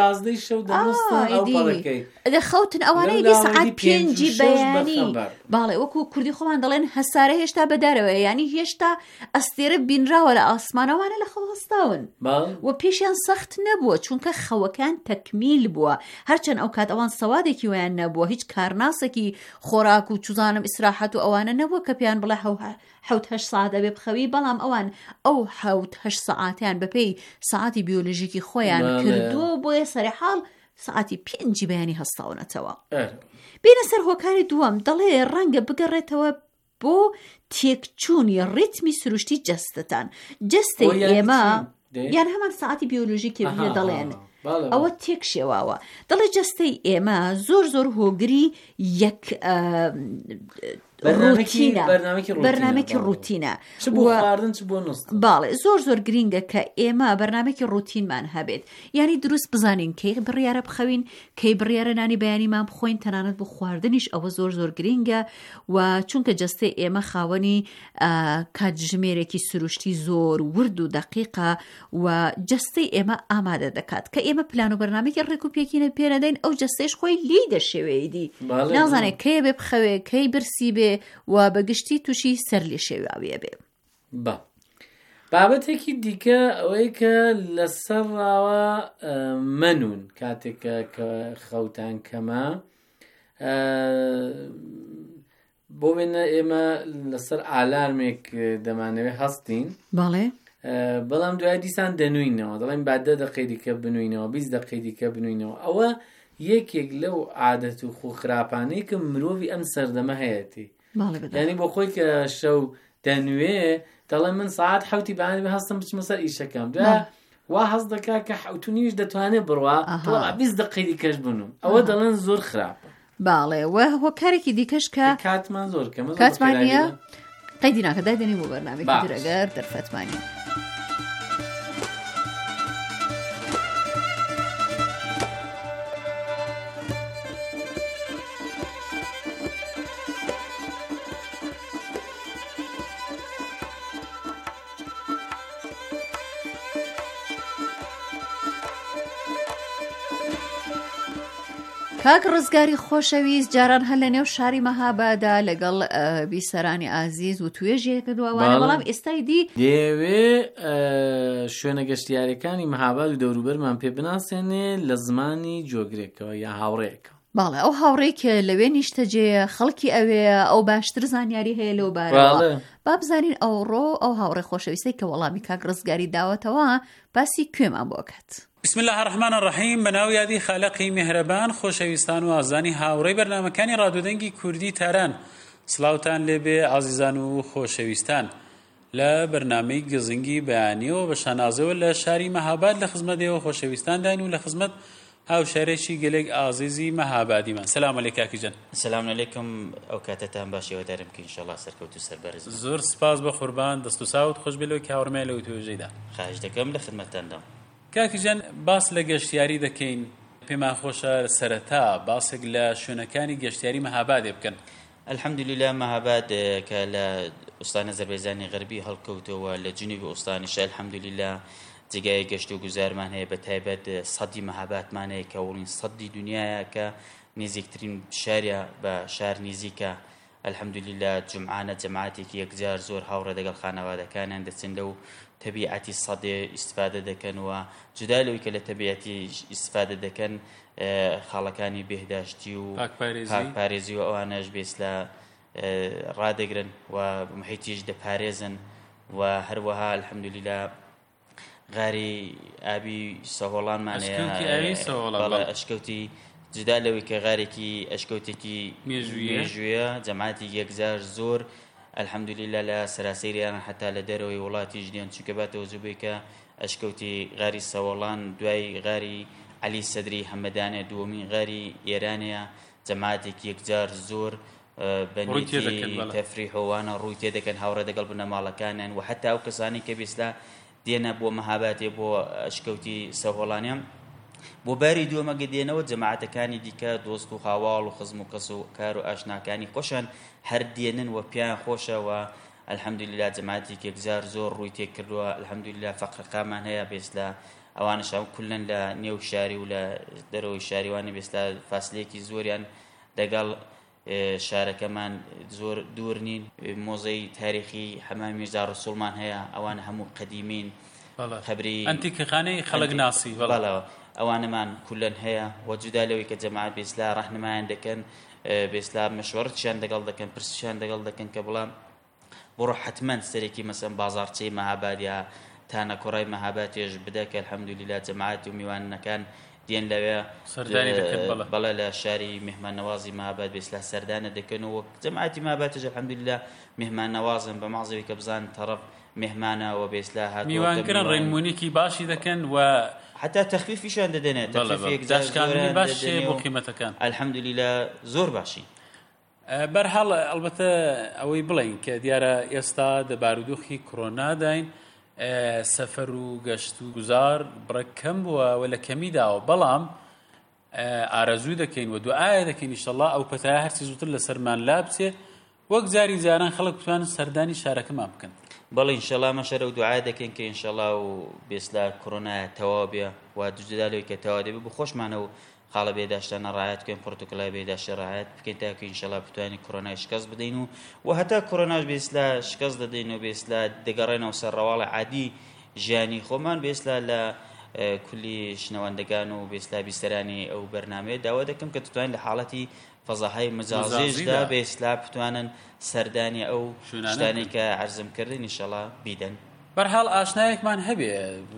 دەخەوتن ئەوانەی دی سەعات 5 بەیانی. باڵێ وەکو کوردی خۆمان دەڵێن هەسارە هێشتا بەدارەوە یعنی هێشتا ئەستێرە بینراوە لە ئاسمانەوانە لە خەو هەستاون و پێشیان سەخت نەبووە چونکە خەوەکان تەکمیل بووە هەرچەند ئەو کات ئەوان سەوادێکی ویان نەبووە هیچ کارناسێکی خۆراک و چوزانم ئیسراحەت و ئەوانە نەبووە کە پێیان بڵێ 7-8 ساعت دەبێ بخەوی بەڵام ئەوان ئەو 7-8 ساعتیان بەپێی ساعتی بیۆلۆژیکی خۆیان کردووە بۆیە سەرحاڵ ساعتی 5 بەیانی هەستاونەتەوە. بینە سەر هۆکاری دووەم دەڵێ ڕەنگە بگەڕێتەوە بۆ تێکچوونی ڕیتمی سروشتی جەستتان. جەستی ئێمە یان هەمان ساعتی بیۆلۆژیکی بێ دەڵێن ئەوە تێک شێواوە. دەڵێ جەستەی ئێمە زۆر زۆر هۆگری یەک بەرنامێکی ڕوتینە باڵێ زۆر زۆر گرینگە کە ئێمە بەرنامێکی ڕوتینمان هەبێت یعنی دروست بزانین کەی بڕیارە بخەوین کەی بڕیارە نانی بەیانیمان بخۆین تەنانەت بۆ خواردنیش ئەوە زۆر زۆر گرینگە و چونکە جەستەی ئێمە خاوەنی کاتژمێرێکی سروشتی زۆر ورد و دقیقە و جەستەی ئێمە ئامادە دەکات کە ئێمە پلان و بەرنامێکی ڕێکوپێکینە پێنەدەین ئەو جەستەیش خۆی لی دەشێوەیەدی نازانێت کەی بێ بخەوێ کەی برسی بێ و بەگشتی تووشی سەر لێ شێواویە بێ. بابەتێکی دیکە ئەوەی کە لەسەر ڕاوە منون کاتێکە کە خەوتان کەمە بۆ بێنە ئێمە لەسەر ئالارمێک دەمانەوێت هەستین بەڵام دوای دیسان دەنوینەوە دەڵێن با 10 دقەی دیکە بنوینەوە 20 دقەی دیکە بنوینەوە. ئەوە یەکێک لەو عادەت و خوخراپانەی کە مرۆڤی ئەم سەردەمە هەیەتی یعنی بۆ خۆی کە شەو دەنوێ دەڵێ من ساعت 7 بەیانی هەستم بچمە سەر ئیشەکەم وا هەست دەکا کە 7:30 دەتوانێت بڕوا 20 دقەی دیکەش بنوم ئەوە دەڵێن زۆر خراپە. باڵێ و هۆکارێکی دیکەش کە کاتمان زۆر کەمە کاتمانە قەیدی ناکە دادێنی بۆ بەرنامێکی درەگەر دەرفەتمانی. کاک ڕزگاری خۆشەویست جاران هەر لە نێو شاری مەهابادا لەگەڵ بیسەرانی ئازیز و توێژێک کردووانە بەڵام ئێستای دی دەیەوێ شوێنە گەشتیارەکانی مەهاباد و دەوروبەرمان پێ بناسێنێ لە زمانی جۆگرێکەوە یا هاوڕێیەکە. باڵێ ئەو هاوڕێی کە لەوێ نیشتەجێ خەڵکی ئەوێ ئەو باشتر زانیاری هەیە لەو بارەوە با بزانین ئەوڕۆ ئەو هاوڕێ خۆشەویستەی کە وەڵامی کاک ڕزگاری داوەتەوە باسی کوێمان بۆ کات. بسم الله الرحمن الرحیم بەناو یادی خالقی میهرەبان خۆشەویستان و ئازانی هاوڕێی بەرنامەکانی ڕادیۆدەنگی کوردی تاران سڵاوتان لێبێ ئازیزان و خۆشەویستان لە بەرنامەی گزنگی بەیانیەوە بە شانازەوە لە شاری مەهاباد لە خزمەتەوە خۆشەویستان داین و لە خزمەت هاوشارێکی گەلێک ئازیزی مەهابادیمان. سلام علیکم کاکی جان. سلام علیکم ئەو کاتتان باشیەوە دارم کە ئینشاءالله سەرکەوت و سەربەرز. زۆر سپاس بە قوربان دەست و ساوت خۆش بێ لەوەی کە هاوڕێمای لەوەی توێژەیدا. خواهش دەکەم لە خزمەتتاندام. کاکی جان باس لە گەشتیاری دەکەین پێمان خۆشە سەرەتا باسێک لە شوێنەکانی گەشتیاری مەهابادێ بکەن. الحەمدولillah مەهاباد کە لە ئوستانە ئەزەربایجانی غەربی هەڵکەوتەوە لە جنوبی ئوستانیش الحەمدولillah جێگای گەشت و گوزارمان هەیە بە تایبەت سەدی مەهابادمان هەیە کە وڵین سەدی دنیایە کە نزیکترین شاریە بە شار نزیکە. الحەمدولillah جمعانە جەماعەتێکی یەکجار زۆر هاوڕێ دەگەڵ خانەوادەکانیان دەچن لەو تەبیعەتی سەدێ ئیستفادە دەکەن و جودا لەوەی کە لە تەبیعەتی ئیستفادە دەکەن خاڵەکانی بێهداشتی و پاکپارێزی و ئەوانەش بێست لە ڕادەگرن و محیتیش دەپارێزن و هەروەها الحەمدولillah غاری ئابی سەهۆڵانمانەیە ئەشکەوتی جودا لەوەی کە غارێکی ئەشکەوتێکی مێژوویە جەماعەتی یەکجار زۆر الحەمدولillah لە سەراسەریان حتا لە دەرەوەی وڵاتیش دێن چونکە باتەوە زوبەی کە ئەشکەوتی غاری سەوەڵان دوای غاری عەلی سەدری هەمەدانە دووەمین غاری ئێرانەیە جەماعەتێکی یەکجار زۆر بەنیەتی تەفریحەوانە ڕووی تێدەکەن هاوڕێ دەگەڵ بنەماڵەکانیان و حتا ئەو کەسانی کە بیسلا دێنە بۆ مەهاباتێ بۆ ئەشکەوتی سەهۆڵانیان بۆ باری دووەمەگە دێنەوە جەماعەتەکانی دیکە دۆست و خاواڵ و خزم و کەس و کار و ئاشناکانی خۆشان هەر دێنن و پیان خۆشەوە الحەمدولillah جەماعەتێکی یەکجار زۆر ڕووی تێ کردووە الحەمدولillah فەقرەقامان هەیە بێسلا ئەوانش کولەن لە نێو شاری و لە دەرەوەی شاریوانی بێستا فاسلەیەکی زۆریان لەگەڵ شارەکەمان زۆر دوور نین. مۆزەی تاریخی حەمامی میرزا ڕەسوڵمان هەیە ئەوان هەموو قەدیمین خەبری ئەنتیکەخانەی خەڵک ناسی ئەوانەمان کولەن هەیە و جودا لەوەی کە جەماعەت بێسلا ڕاهنمایان دەکەن بێسلا مەشوەرەتیان لەگەڵ دەکەن پرسیان لەگەڵ دەکەن کە بڵام بڕۆ حتمەن سەرێکی مەسەن بازاڕچەی مەهاباد یا تانە کوڕای مەهاباتێش بدە کە الحەمدولillah جەماعەت و میوانەکان دێن لەوێ بەڵێ لە شاری میهماننەوازی مەهاباد بێسلا سەردانە دەکەن و جەماعەتی مەهاباتش الحەمدولillah میهماننەوازن بە مەعزەوەی کە بزان تەڕەف میهمانە و بێسلا هاتووە میوانکردن ڕێنمونێکی باشی دەکەن و حتا تەخفیفیشان دەدەنێت داشکاندنی باشێ بۆ قیمەتەکان الحەمدولillah زۆر باشی. بەرحاڵ ئەلبەتە ئەوەی بڵین کە دیارە ئێستا دەبارودۆخی کۆرۆناداین سەفەر و گەشت و گوزار بڕەکەم بووە و لە کەمیداوە بەڵام ئارەزوو دەکەین و دوعاە دەکەین ئینشەڵڵا ئەو پەتایە هەرچی زووتر لە سەرمان لا بچێ وەک جاری جاران خەڵک بتوانن سەردانی شارەکەمان بکەن. بەڵێ ئینشەڵڵا مەشەرە و دوعا دەکەین کە ئینشەڵڵا و بێسلا کۆرۆنایە تەواو بێ و جودا لەوەی کە تەواو دەبێ بخۆشمانە و خاڵە بێداشتانە ڕایەت بکەین پڕۆتۆکۆلای بێداشتە ڕایەت بکەین تاکە ئینشەڵڵا بتوانین کۆرۆنای شکست بدەین و هەتا کۆرۆناش بێسلا شکست دەدەین و بێسلا دەگەڕێنەوە سەر ڕەواڵە عادی ژیانی خۆمان بێسلا لە کولی شنەوەندەکان و بێسلا بیسەرانی ئەو بەرنامەیە داوا دەکەم کە دەتوانین لە حاڵەتی فەزاهای مجازیشدا بێسلا بتوانن سەردانی ئەو شتانی کە عەرزم کردن ئینشەڵڵا بیدەن. بەرحاڵ ئاشنایەکمان هەبێ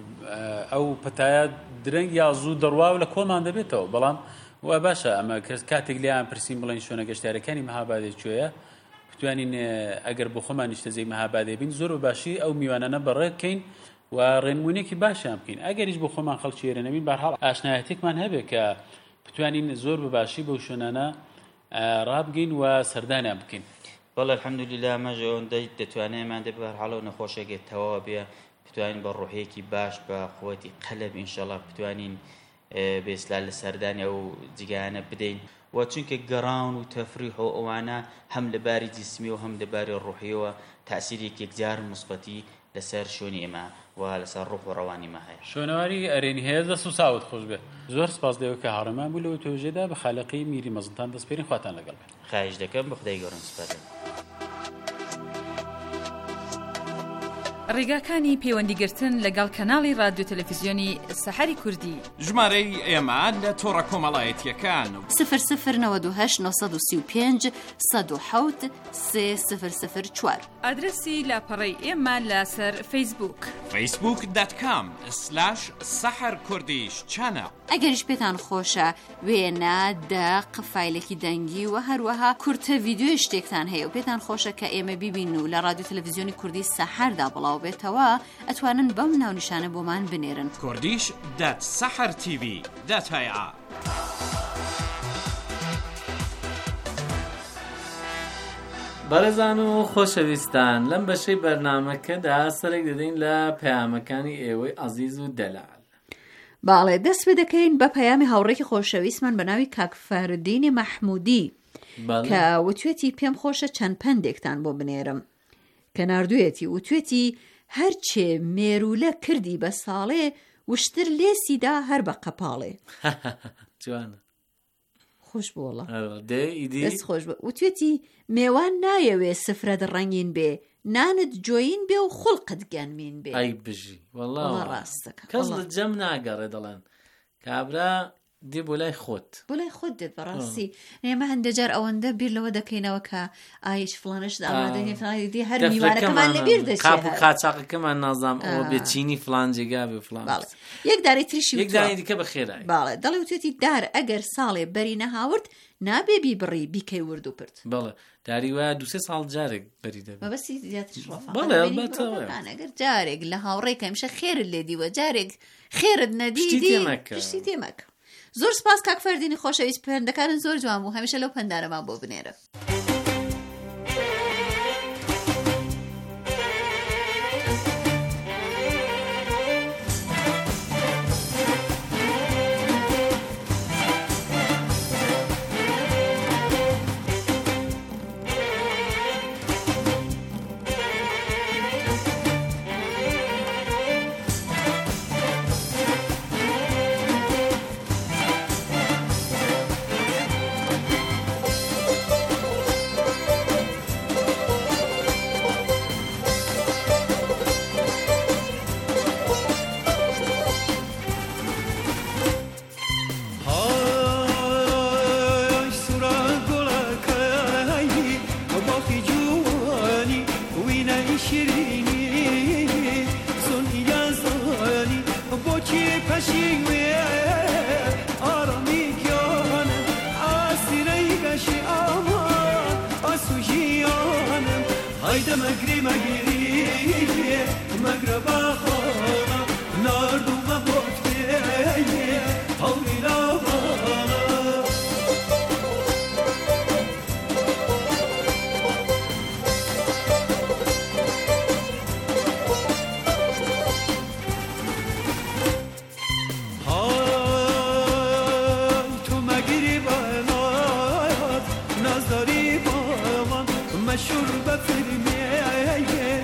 ئەو پەتایە درەنگ یا زوو دەڕوا و لە کۆڵمان دەبێتەوە بەڵام وە باشە ئەمە کاتێک لیان پرسیین بڵێن شوێنە گەشتیارەکانی مەهابادێ کوێیە بتوانین ئەگەر بۆ خۆمان نیشتەجێی مەهابادێ بین زۆر و باشی ئەو میوانانە بەڕێکەین و ڕێنمونێکی باشیان بکەین. ئەگەریش بۆ خۆمان خەڵکی ئێرە نەبین بەرحاڵ ئاشنایەتێکمان هەبێ کە بتوانین زۆر بەباشی بەو شوێنانە ڕابگەین و سەردانیان بکەین. بەڵێ الحەمدولillah ئەمەش ئەوەندەی دەتوانێمان دێ بەرحاڵەوە نەخۆشێکێت تەواو بێ بتوانین بە ڕوحەیەکی باش بە قووەتی قەلب ئینشەڵڵا بتوانین بێسلا لە سەردانی ئەو جگایانە بدەین و چونکە گەڕاون و تەفریح و ئەوانە هەم لە باری جسمی و هەم لە باری ڕوحیەوە تەئسیرێکی یەکجار مثبەتی لەسەر شوێنی ئێمە و لەسەر ڕوح و ڕەوانی مە هەیە. شوێنەواری ئەرێنی هەیە دەست و ساوت خۆش بێ. زۆر سپاس دەوە کە هاڕەمان بوو لەوە تۆژێدا بە خالقی میری مەزنتان دەستپێرین خواتان لەگەڵ بێت. خواهش دەکەم بە خودای گەورم سپاس. ڕێگاکانی پەیوەندیگرتن لەگەڵ کەناڵی رادیۆ تەلەڤیزیۆنی سەحەری کوردی. ژمارەی ئێمە لە تۆڕە کۆمەڵایەتیەکان 0092 935 107 3004. ئادرسی لاپەڕەی ئێمە لەسەر فەیسبووک facebook.com/saharkurdish ئەگەریش پێتان خۆشە وێنە دەق فایلێکی دەنگی و هەروەها کورتە ڤیدیۆی شتێکتان هەیە و پێتان خۆشە کە ئێمە بیبین و لە رادیۆ تەلەڤیزیۆنی کوردی سەحەردا بڵاو بێتەوە ئەتوانن بەم ناونیشانە بۆمان بنێرن. kurdish.sahartv.ia. بەڕێزان و خۆشەویستان لەم بەشەی بەرنامەکەدا سەرێک دەدەین لە پەیامەکانی ئێوەی عەزیز و دەلال. باڵێ دەست پێ دەکەین بە پەیامی هاوڕێکی خۆشەویستمان بە ناوی کاک فەردینی مەحموودی کە وتوێتی پێم خۆشە چەند پندێکتان بۆ بنێرم کە ناردوویەتی وتوێتی هەرچێ مێرولە کردی بە ساڵێ وشتر لێسیدا هەر بە قەپاڵێ. جوانە خۆش بۆ وەڵا دەست خۆش بە وتوێتی میێوان نایەوێ سفرەت ڕەنگین بێ نانت جۆین بێ و خوڵقت گەنمین بێ. ئەی بژی وەڵا ڕاستەکە کەس لە جەم ناگەڕێ دەڵێن کابرا دی بۆ لای خۆت دێت بەڕاستی. ئێمە هەندێجار ئەوەندە بیر لەوە دەکەینەوە کە ئایش فڵانش ئامادەنی فڵانی دی هەر میوانەکەمان لەبیر دەچێت قاپ و قاچاقەکەمان نازام ئەوە بێ چینی فڵان جێگا بێ فڵان. یەک داری تریشی یەک دانی دیکە بەخێرایی. باڵێ دەڵێ وتێتی دار ئەگەر ساڵێ بەری نەهاورد نابێ بیبڕی بیکەی ورد و پرت. بەڵێ داری وایە 2-3 ساڵ جارێک بەری دەبێت. مەبەستی زیاتریش ڕۆفان. بەڵێ ئەلبەتەوە ئەگەر جارێک لە هاوڕێ کەمشە خێرت لێ دیوە جارێک خێرت نەدیدی پشتی تێمەکە. زۆر سپاس کاک فەردینی خۆشەویست پەندەکانن زۆر جوان بوو هەمیشە لەو پەندانەمان بۆ بنێرە. Haydi megri megri megreba khana nardu mabotke havila مشهور بفرمي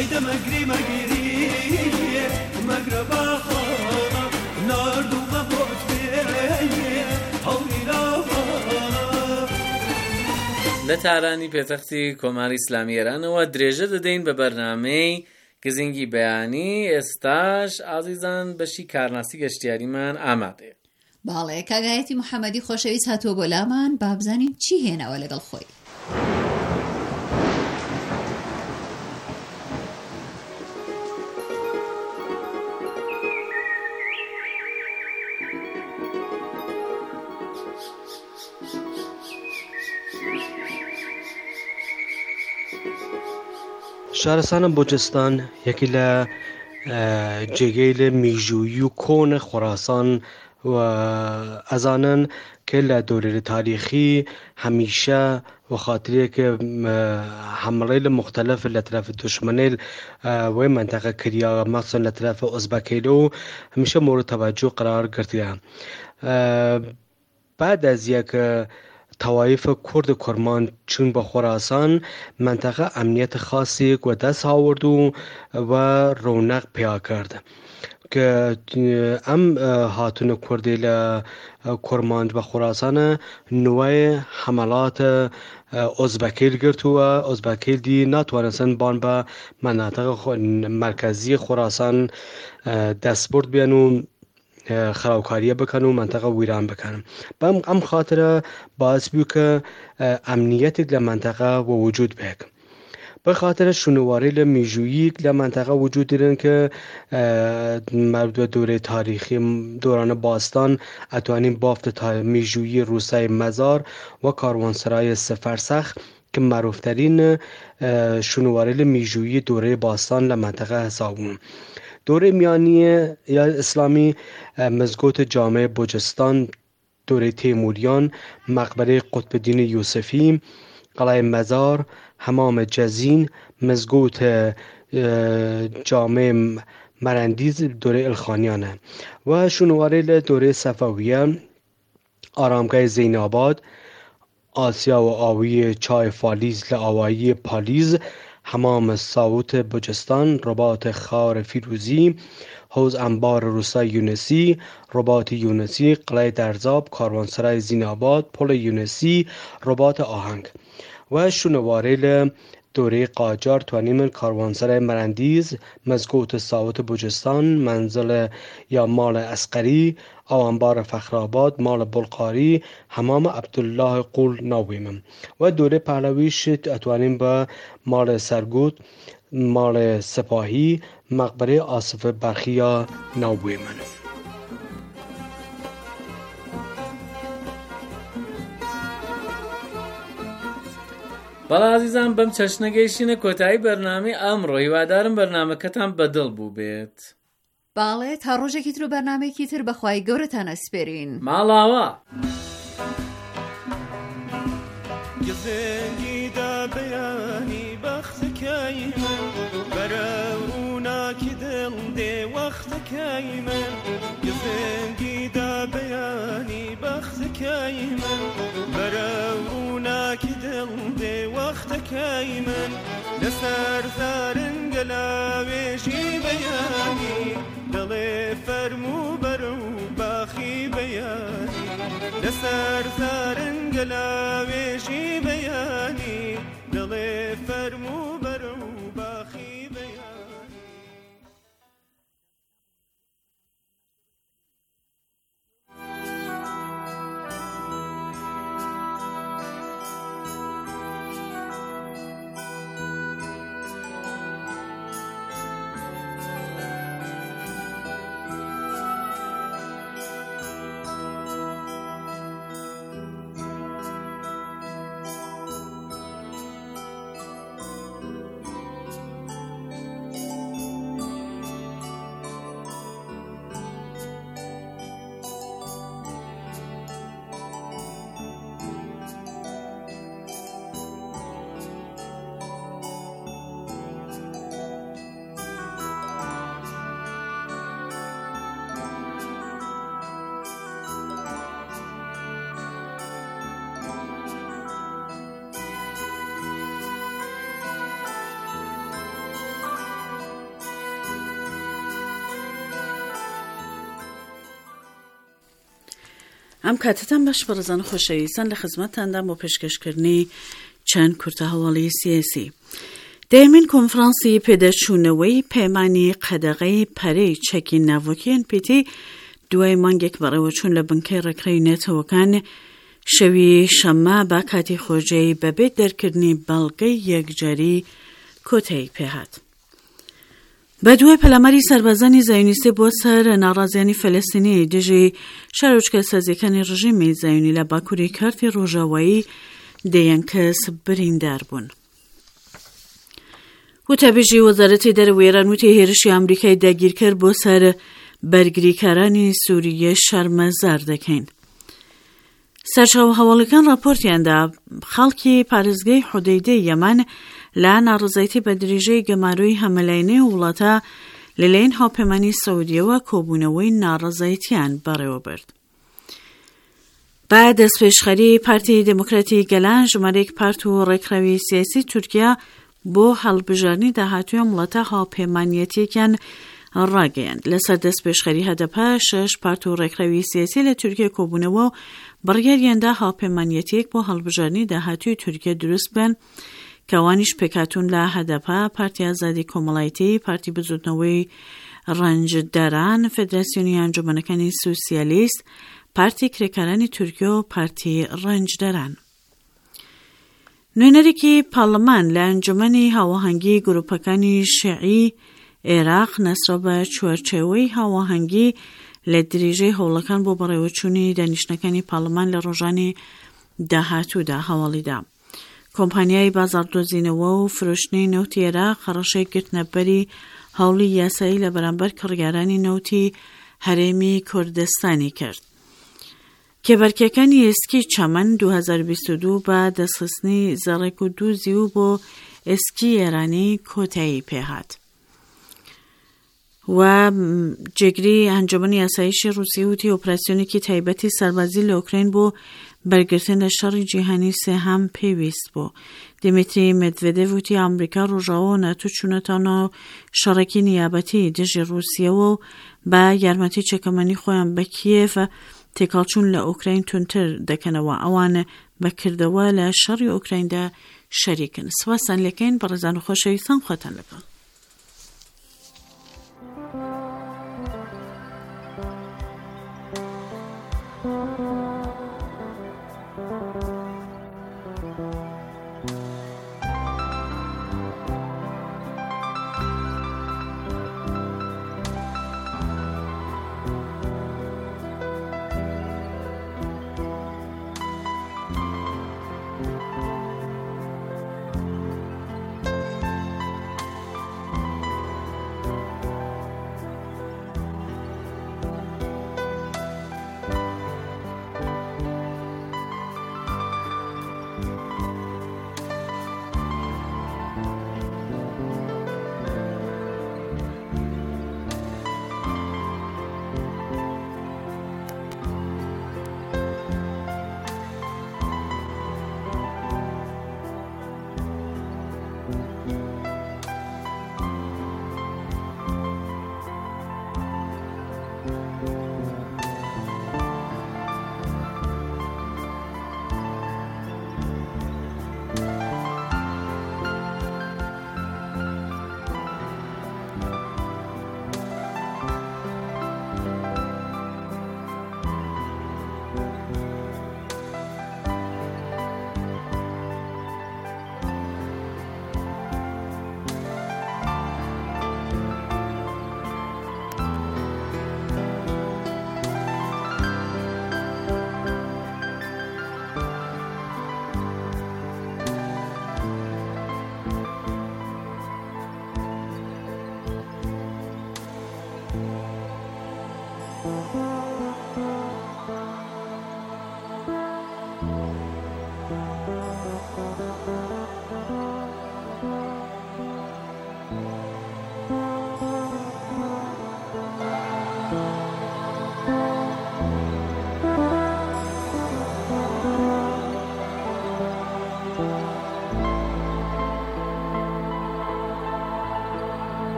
هایده مگری مگری مگربا خانا ناردو مبوت بیه هاوی لاوانا لە تارانی پێتەختی کۆماری ئیسلامی ئێرانەوە درێژە دەدەین بە بەرنامەی گزینگی بەیانی. ئێستاش ئازیزان بەشی کارناسی گەشتیاریمان ئامادەیە. باڵێ کاگایەتی محەممەدی خۆشەویست هاتووە بۆ لامان با بزانین چی هێناوە لەگەڵ خۆی. شارستان بلوچستان یکی لە جێگەی لە میژووی و کۆنە خۆراسان و ئەزانن کە لە دورێ تاریخی هەمیشە و خاطرێکە حمڵەی لە مختلف لە طرف دشمنێ وی منطقە کردیا مەخصوصاً لە طرف ئۆزبەکیلە و هەمیشە مورد توجه قرار گرتیە. بعد از یک توایف کرد کرمان چون به خراسان منطقه امنیت خاصی و دست آورد و رونق پیدا کرد که ام هاتون کردی کرمان به خراسان نوع حملات ازبکیل گرت و ازبکیل دی نتوانستن بان به مناطق مرکزی خراسان دست برد بیانو خرابکاریه بکن و منطقه ویران بکن. با ام خاطر باعث بیو که امنیت لمنطقه و وجود بیک. به خاطر شنواری لمیجویی لمنطقه وجود دارن که مربوط به دوره تاریخی دوران باستان اتوانین بافت میجویی روسای مزار و کاروانسرای سفرسخ که معروفترین شنواری لمیجویی دوره باستان لمنطقه حسابون. دوره میانی یا اسلامی مزگوت جامع بلوچستان، دوره تیموریان، مقبره قطب الدین یوسفی، قلعه مزار، حمام جزین، مزگوت جامع مرندیز دوره الخانیانه و شنواری دوره صفویه، آرامگاه زیناباد، آسیا و آوی چای فالیز لآوایی پالیز، حمام ساوت بلوچستان، رباط خار فیروزی، حوض انبار روسای یونسی، رباط یونسی، قلعه درزاب، کاروانسرای زیناباد، پل یونسی، رباط آهنگ و شنواری دوره قاجار توانیم کاروانسرای مرندیز، مزگوت ساوت بلوچستان، منزل یا مال عسقری، آوانبار فخرآباد، مال بلقاری، حمام عبدالله قول ناویم و دوره پهلویش اتوانیم با مال سرگوت، مال سپاهی، مقبره آصف برخیا ناویم. بەڵێ عزیزان بەم چەشنە گەیشتینە کۆتایی بەرنامەی ئەمڕۆ. هیوادارم بەرنامەکەتان بەدڵ بوو بێت. باڵێ تا ڕۆژێکی تر و بەرنامەیەکی تر بەخوای گەورەتان ئەسپێرین. ماڵاوە گزنگیدا بەیانی بەختەکەی من بەرە ڕووناکی دڵ دێ وەختەکەی من گزنگیدا بەیانی بەختەکەی من بەرە ڕووناکی دڵ دێ وەختەکەی من لەسەر زارنگە لاوێژی بەیانی دڵێ فەرموو بەرە و باخی بەیانی لەسەر زارنگە لاوێژی بەیانی دڵێ فەرموو بەرە و باخی بەیانی. ئەم کاتتان باش بەڕێزان خۆشەویستان لە خزمەتتاندا بۆ پێشکەشکردنی چەند کورتە هەواڵی سیاسی. دەیەمین کۆنفرانسی پێدەچوونەوەی پەیمانی قەدەغەی پەرەی چەکی ناوەکی NPT دوای مانگێک بەڕێوەچوون لە بنکەی ڕێکخراوی نێتەوەکان شەوی شەممە با کاتی خۆجێی بەبێ دەرکردنی بەڵگەی یەکجاری کۆتایی پێهات. بە دوای پەلاماری سەربازانی زایۆنیستی بۆ سەر ناڕازیانی فەلەستینی دژی شارۆچکە سازیەکانی ڕژیمی زایۆنی لە باکووری کارتی ڕۆژاوایی دەیان کەس بریندار بوون. وتابێژی وەزارەتی دەرەوەی ئێران وتی هێرشی ئەمریکای داگیرکرد بۆ سەر بەرگریکارانی سووریە شەرمەزار دەکەین. سەرچاو هەواڵەکان راپۆرتیاندا خەڵکی پارێزگای حودەیدەی یەمان لە ناڕزایەتی بە درێژەی گەماروی هەمەلاینەی وڵاتە لەلایەن هاوپەیمانی سەعودیەوە کۆبوونەوەی ناڕزایەتیان بەڕێوە برد. با دەستپێشخەری پارتی دموکراتی گەلان ژمارەیەک پارت و ڕێکخراوی سیاسی تورکیا بۆ هەڵبژاردننی داهاتووی وڵاتە هاوپەیمانیەتێکیان ڕاگەیاند. لەسەر دەستپێشخەری هەدەپە 6 پارت و ڕێکخراوی سیاسی لە تورکیا کۆبوونەوە و بڕیاریاندا هاوپەیمانیەتێک بۆ هەڵبژاردننی داهاتووی تورکیا دروست بن کەوانیش پێکاتون لە هەدەپە، پارتی ئازادی کۆمەڵایەتی، پارتی بزوتنەوەی ڕەنجدەران، فێدراسیۆنی ئەنجومەنەکانی سوسیالیست، پارتی کرێکارانی تورکیا و پارتی ڕەنجدەران. نوێنەرێکی پاڵەمان لە ئەنجومەنی هاوەهەنگی گروپەکانی شیعی عێراق نەسرە بە چوارچێوەی هاوەهەنگی لە درێژەی هەوڵەکان بۆ بەڕێوەچوونی دانیشتنەکانی پاڵەمان لە ڕۆژانی داهاتوودا هەواڵیدا. کۆمپانیای بازاڕدۆزینەوە و فرۆشتنی نەوتی عێراق هەڕەشەی گرتنەبەری هەوڵی یاسایی لە بەرامبەر کڕگارانی نەوتی هەرێمی کوردستانی کرد. کێبەرکیەکانی ئێسکی چەمەن 2022 بە دەستخستنی زەڕێک و دووزی و بۆ ئێسکی ئێرانی کۆتایی پێهات. و جێگری ئەنجومەنی یاسایشی رووسی وتی ئۆپراسیۆنێکی تایبەتی سەربازی لە ئوکراین بۆ بەرگرتن لە شەڕی جیهانی سێهەم پێویست بوو. دیمیتری مێدڤێدێڤ وتی ئەمریکا ڕۆژاوە و ناتۆ چوونەتەوە شەڕێکی نیابەتی دژی رووسیەوە و بە یارمەتی چەکەمەنی خۆیان بە کیێڤ تێکەڵچوون لە ئوکراین تونتر دەکەنەوە. ئەوانە بەکردەوە لە شەڕی ئوکرایندا شەریکن. سواسان لەکەین بەڕێزان و خۆشەویستان، خۆتان لەگەڵ.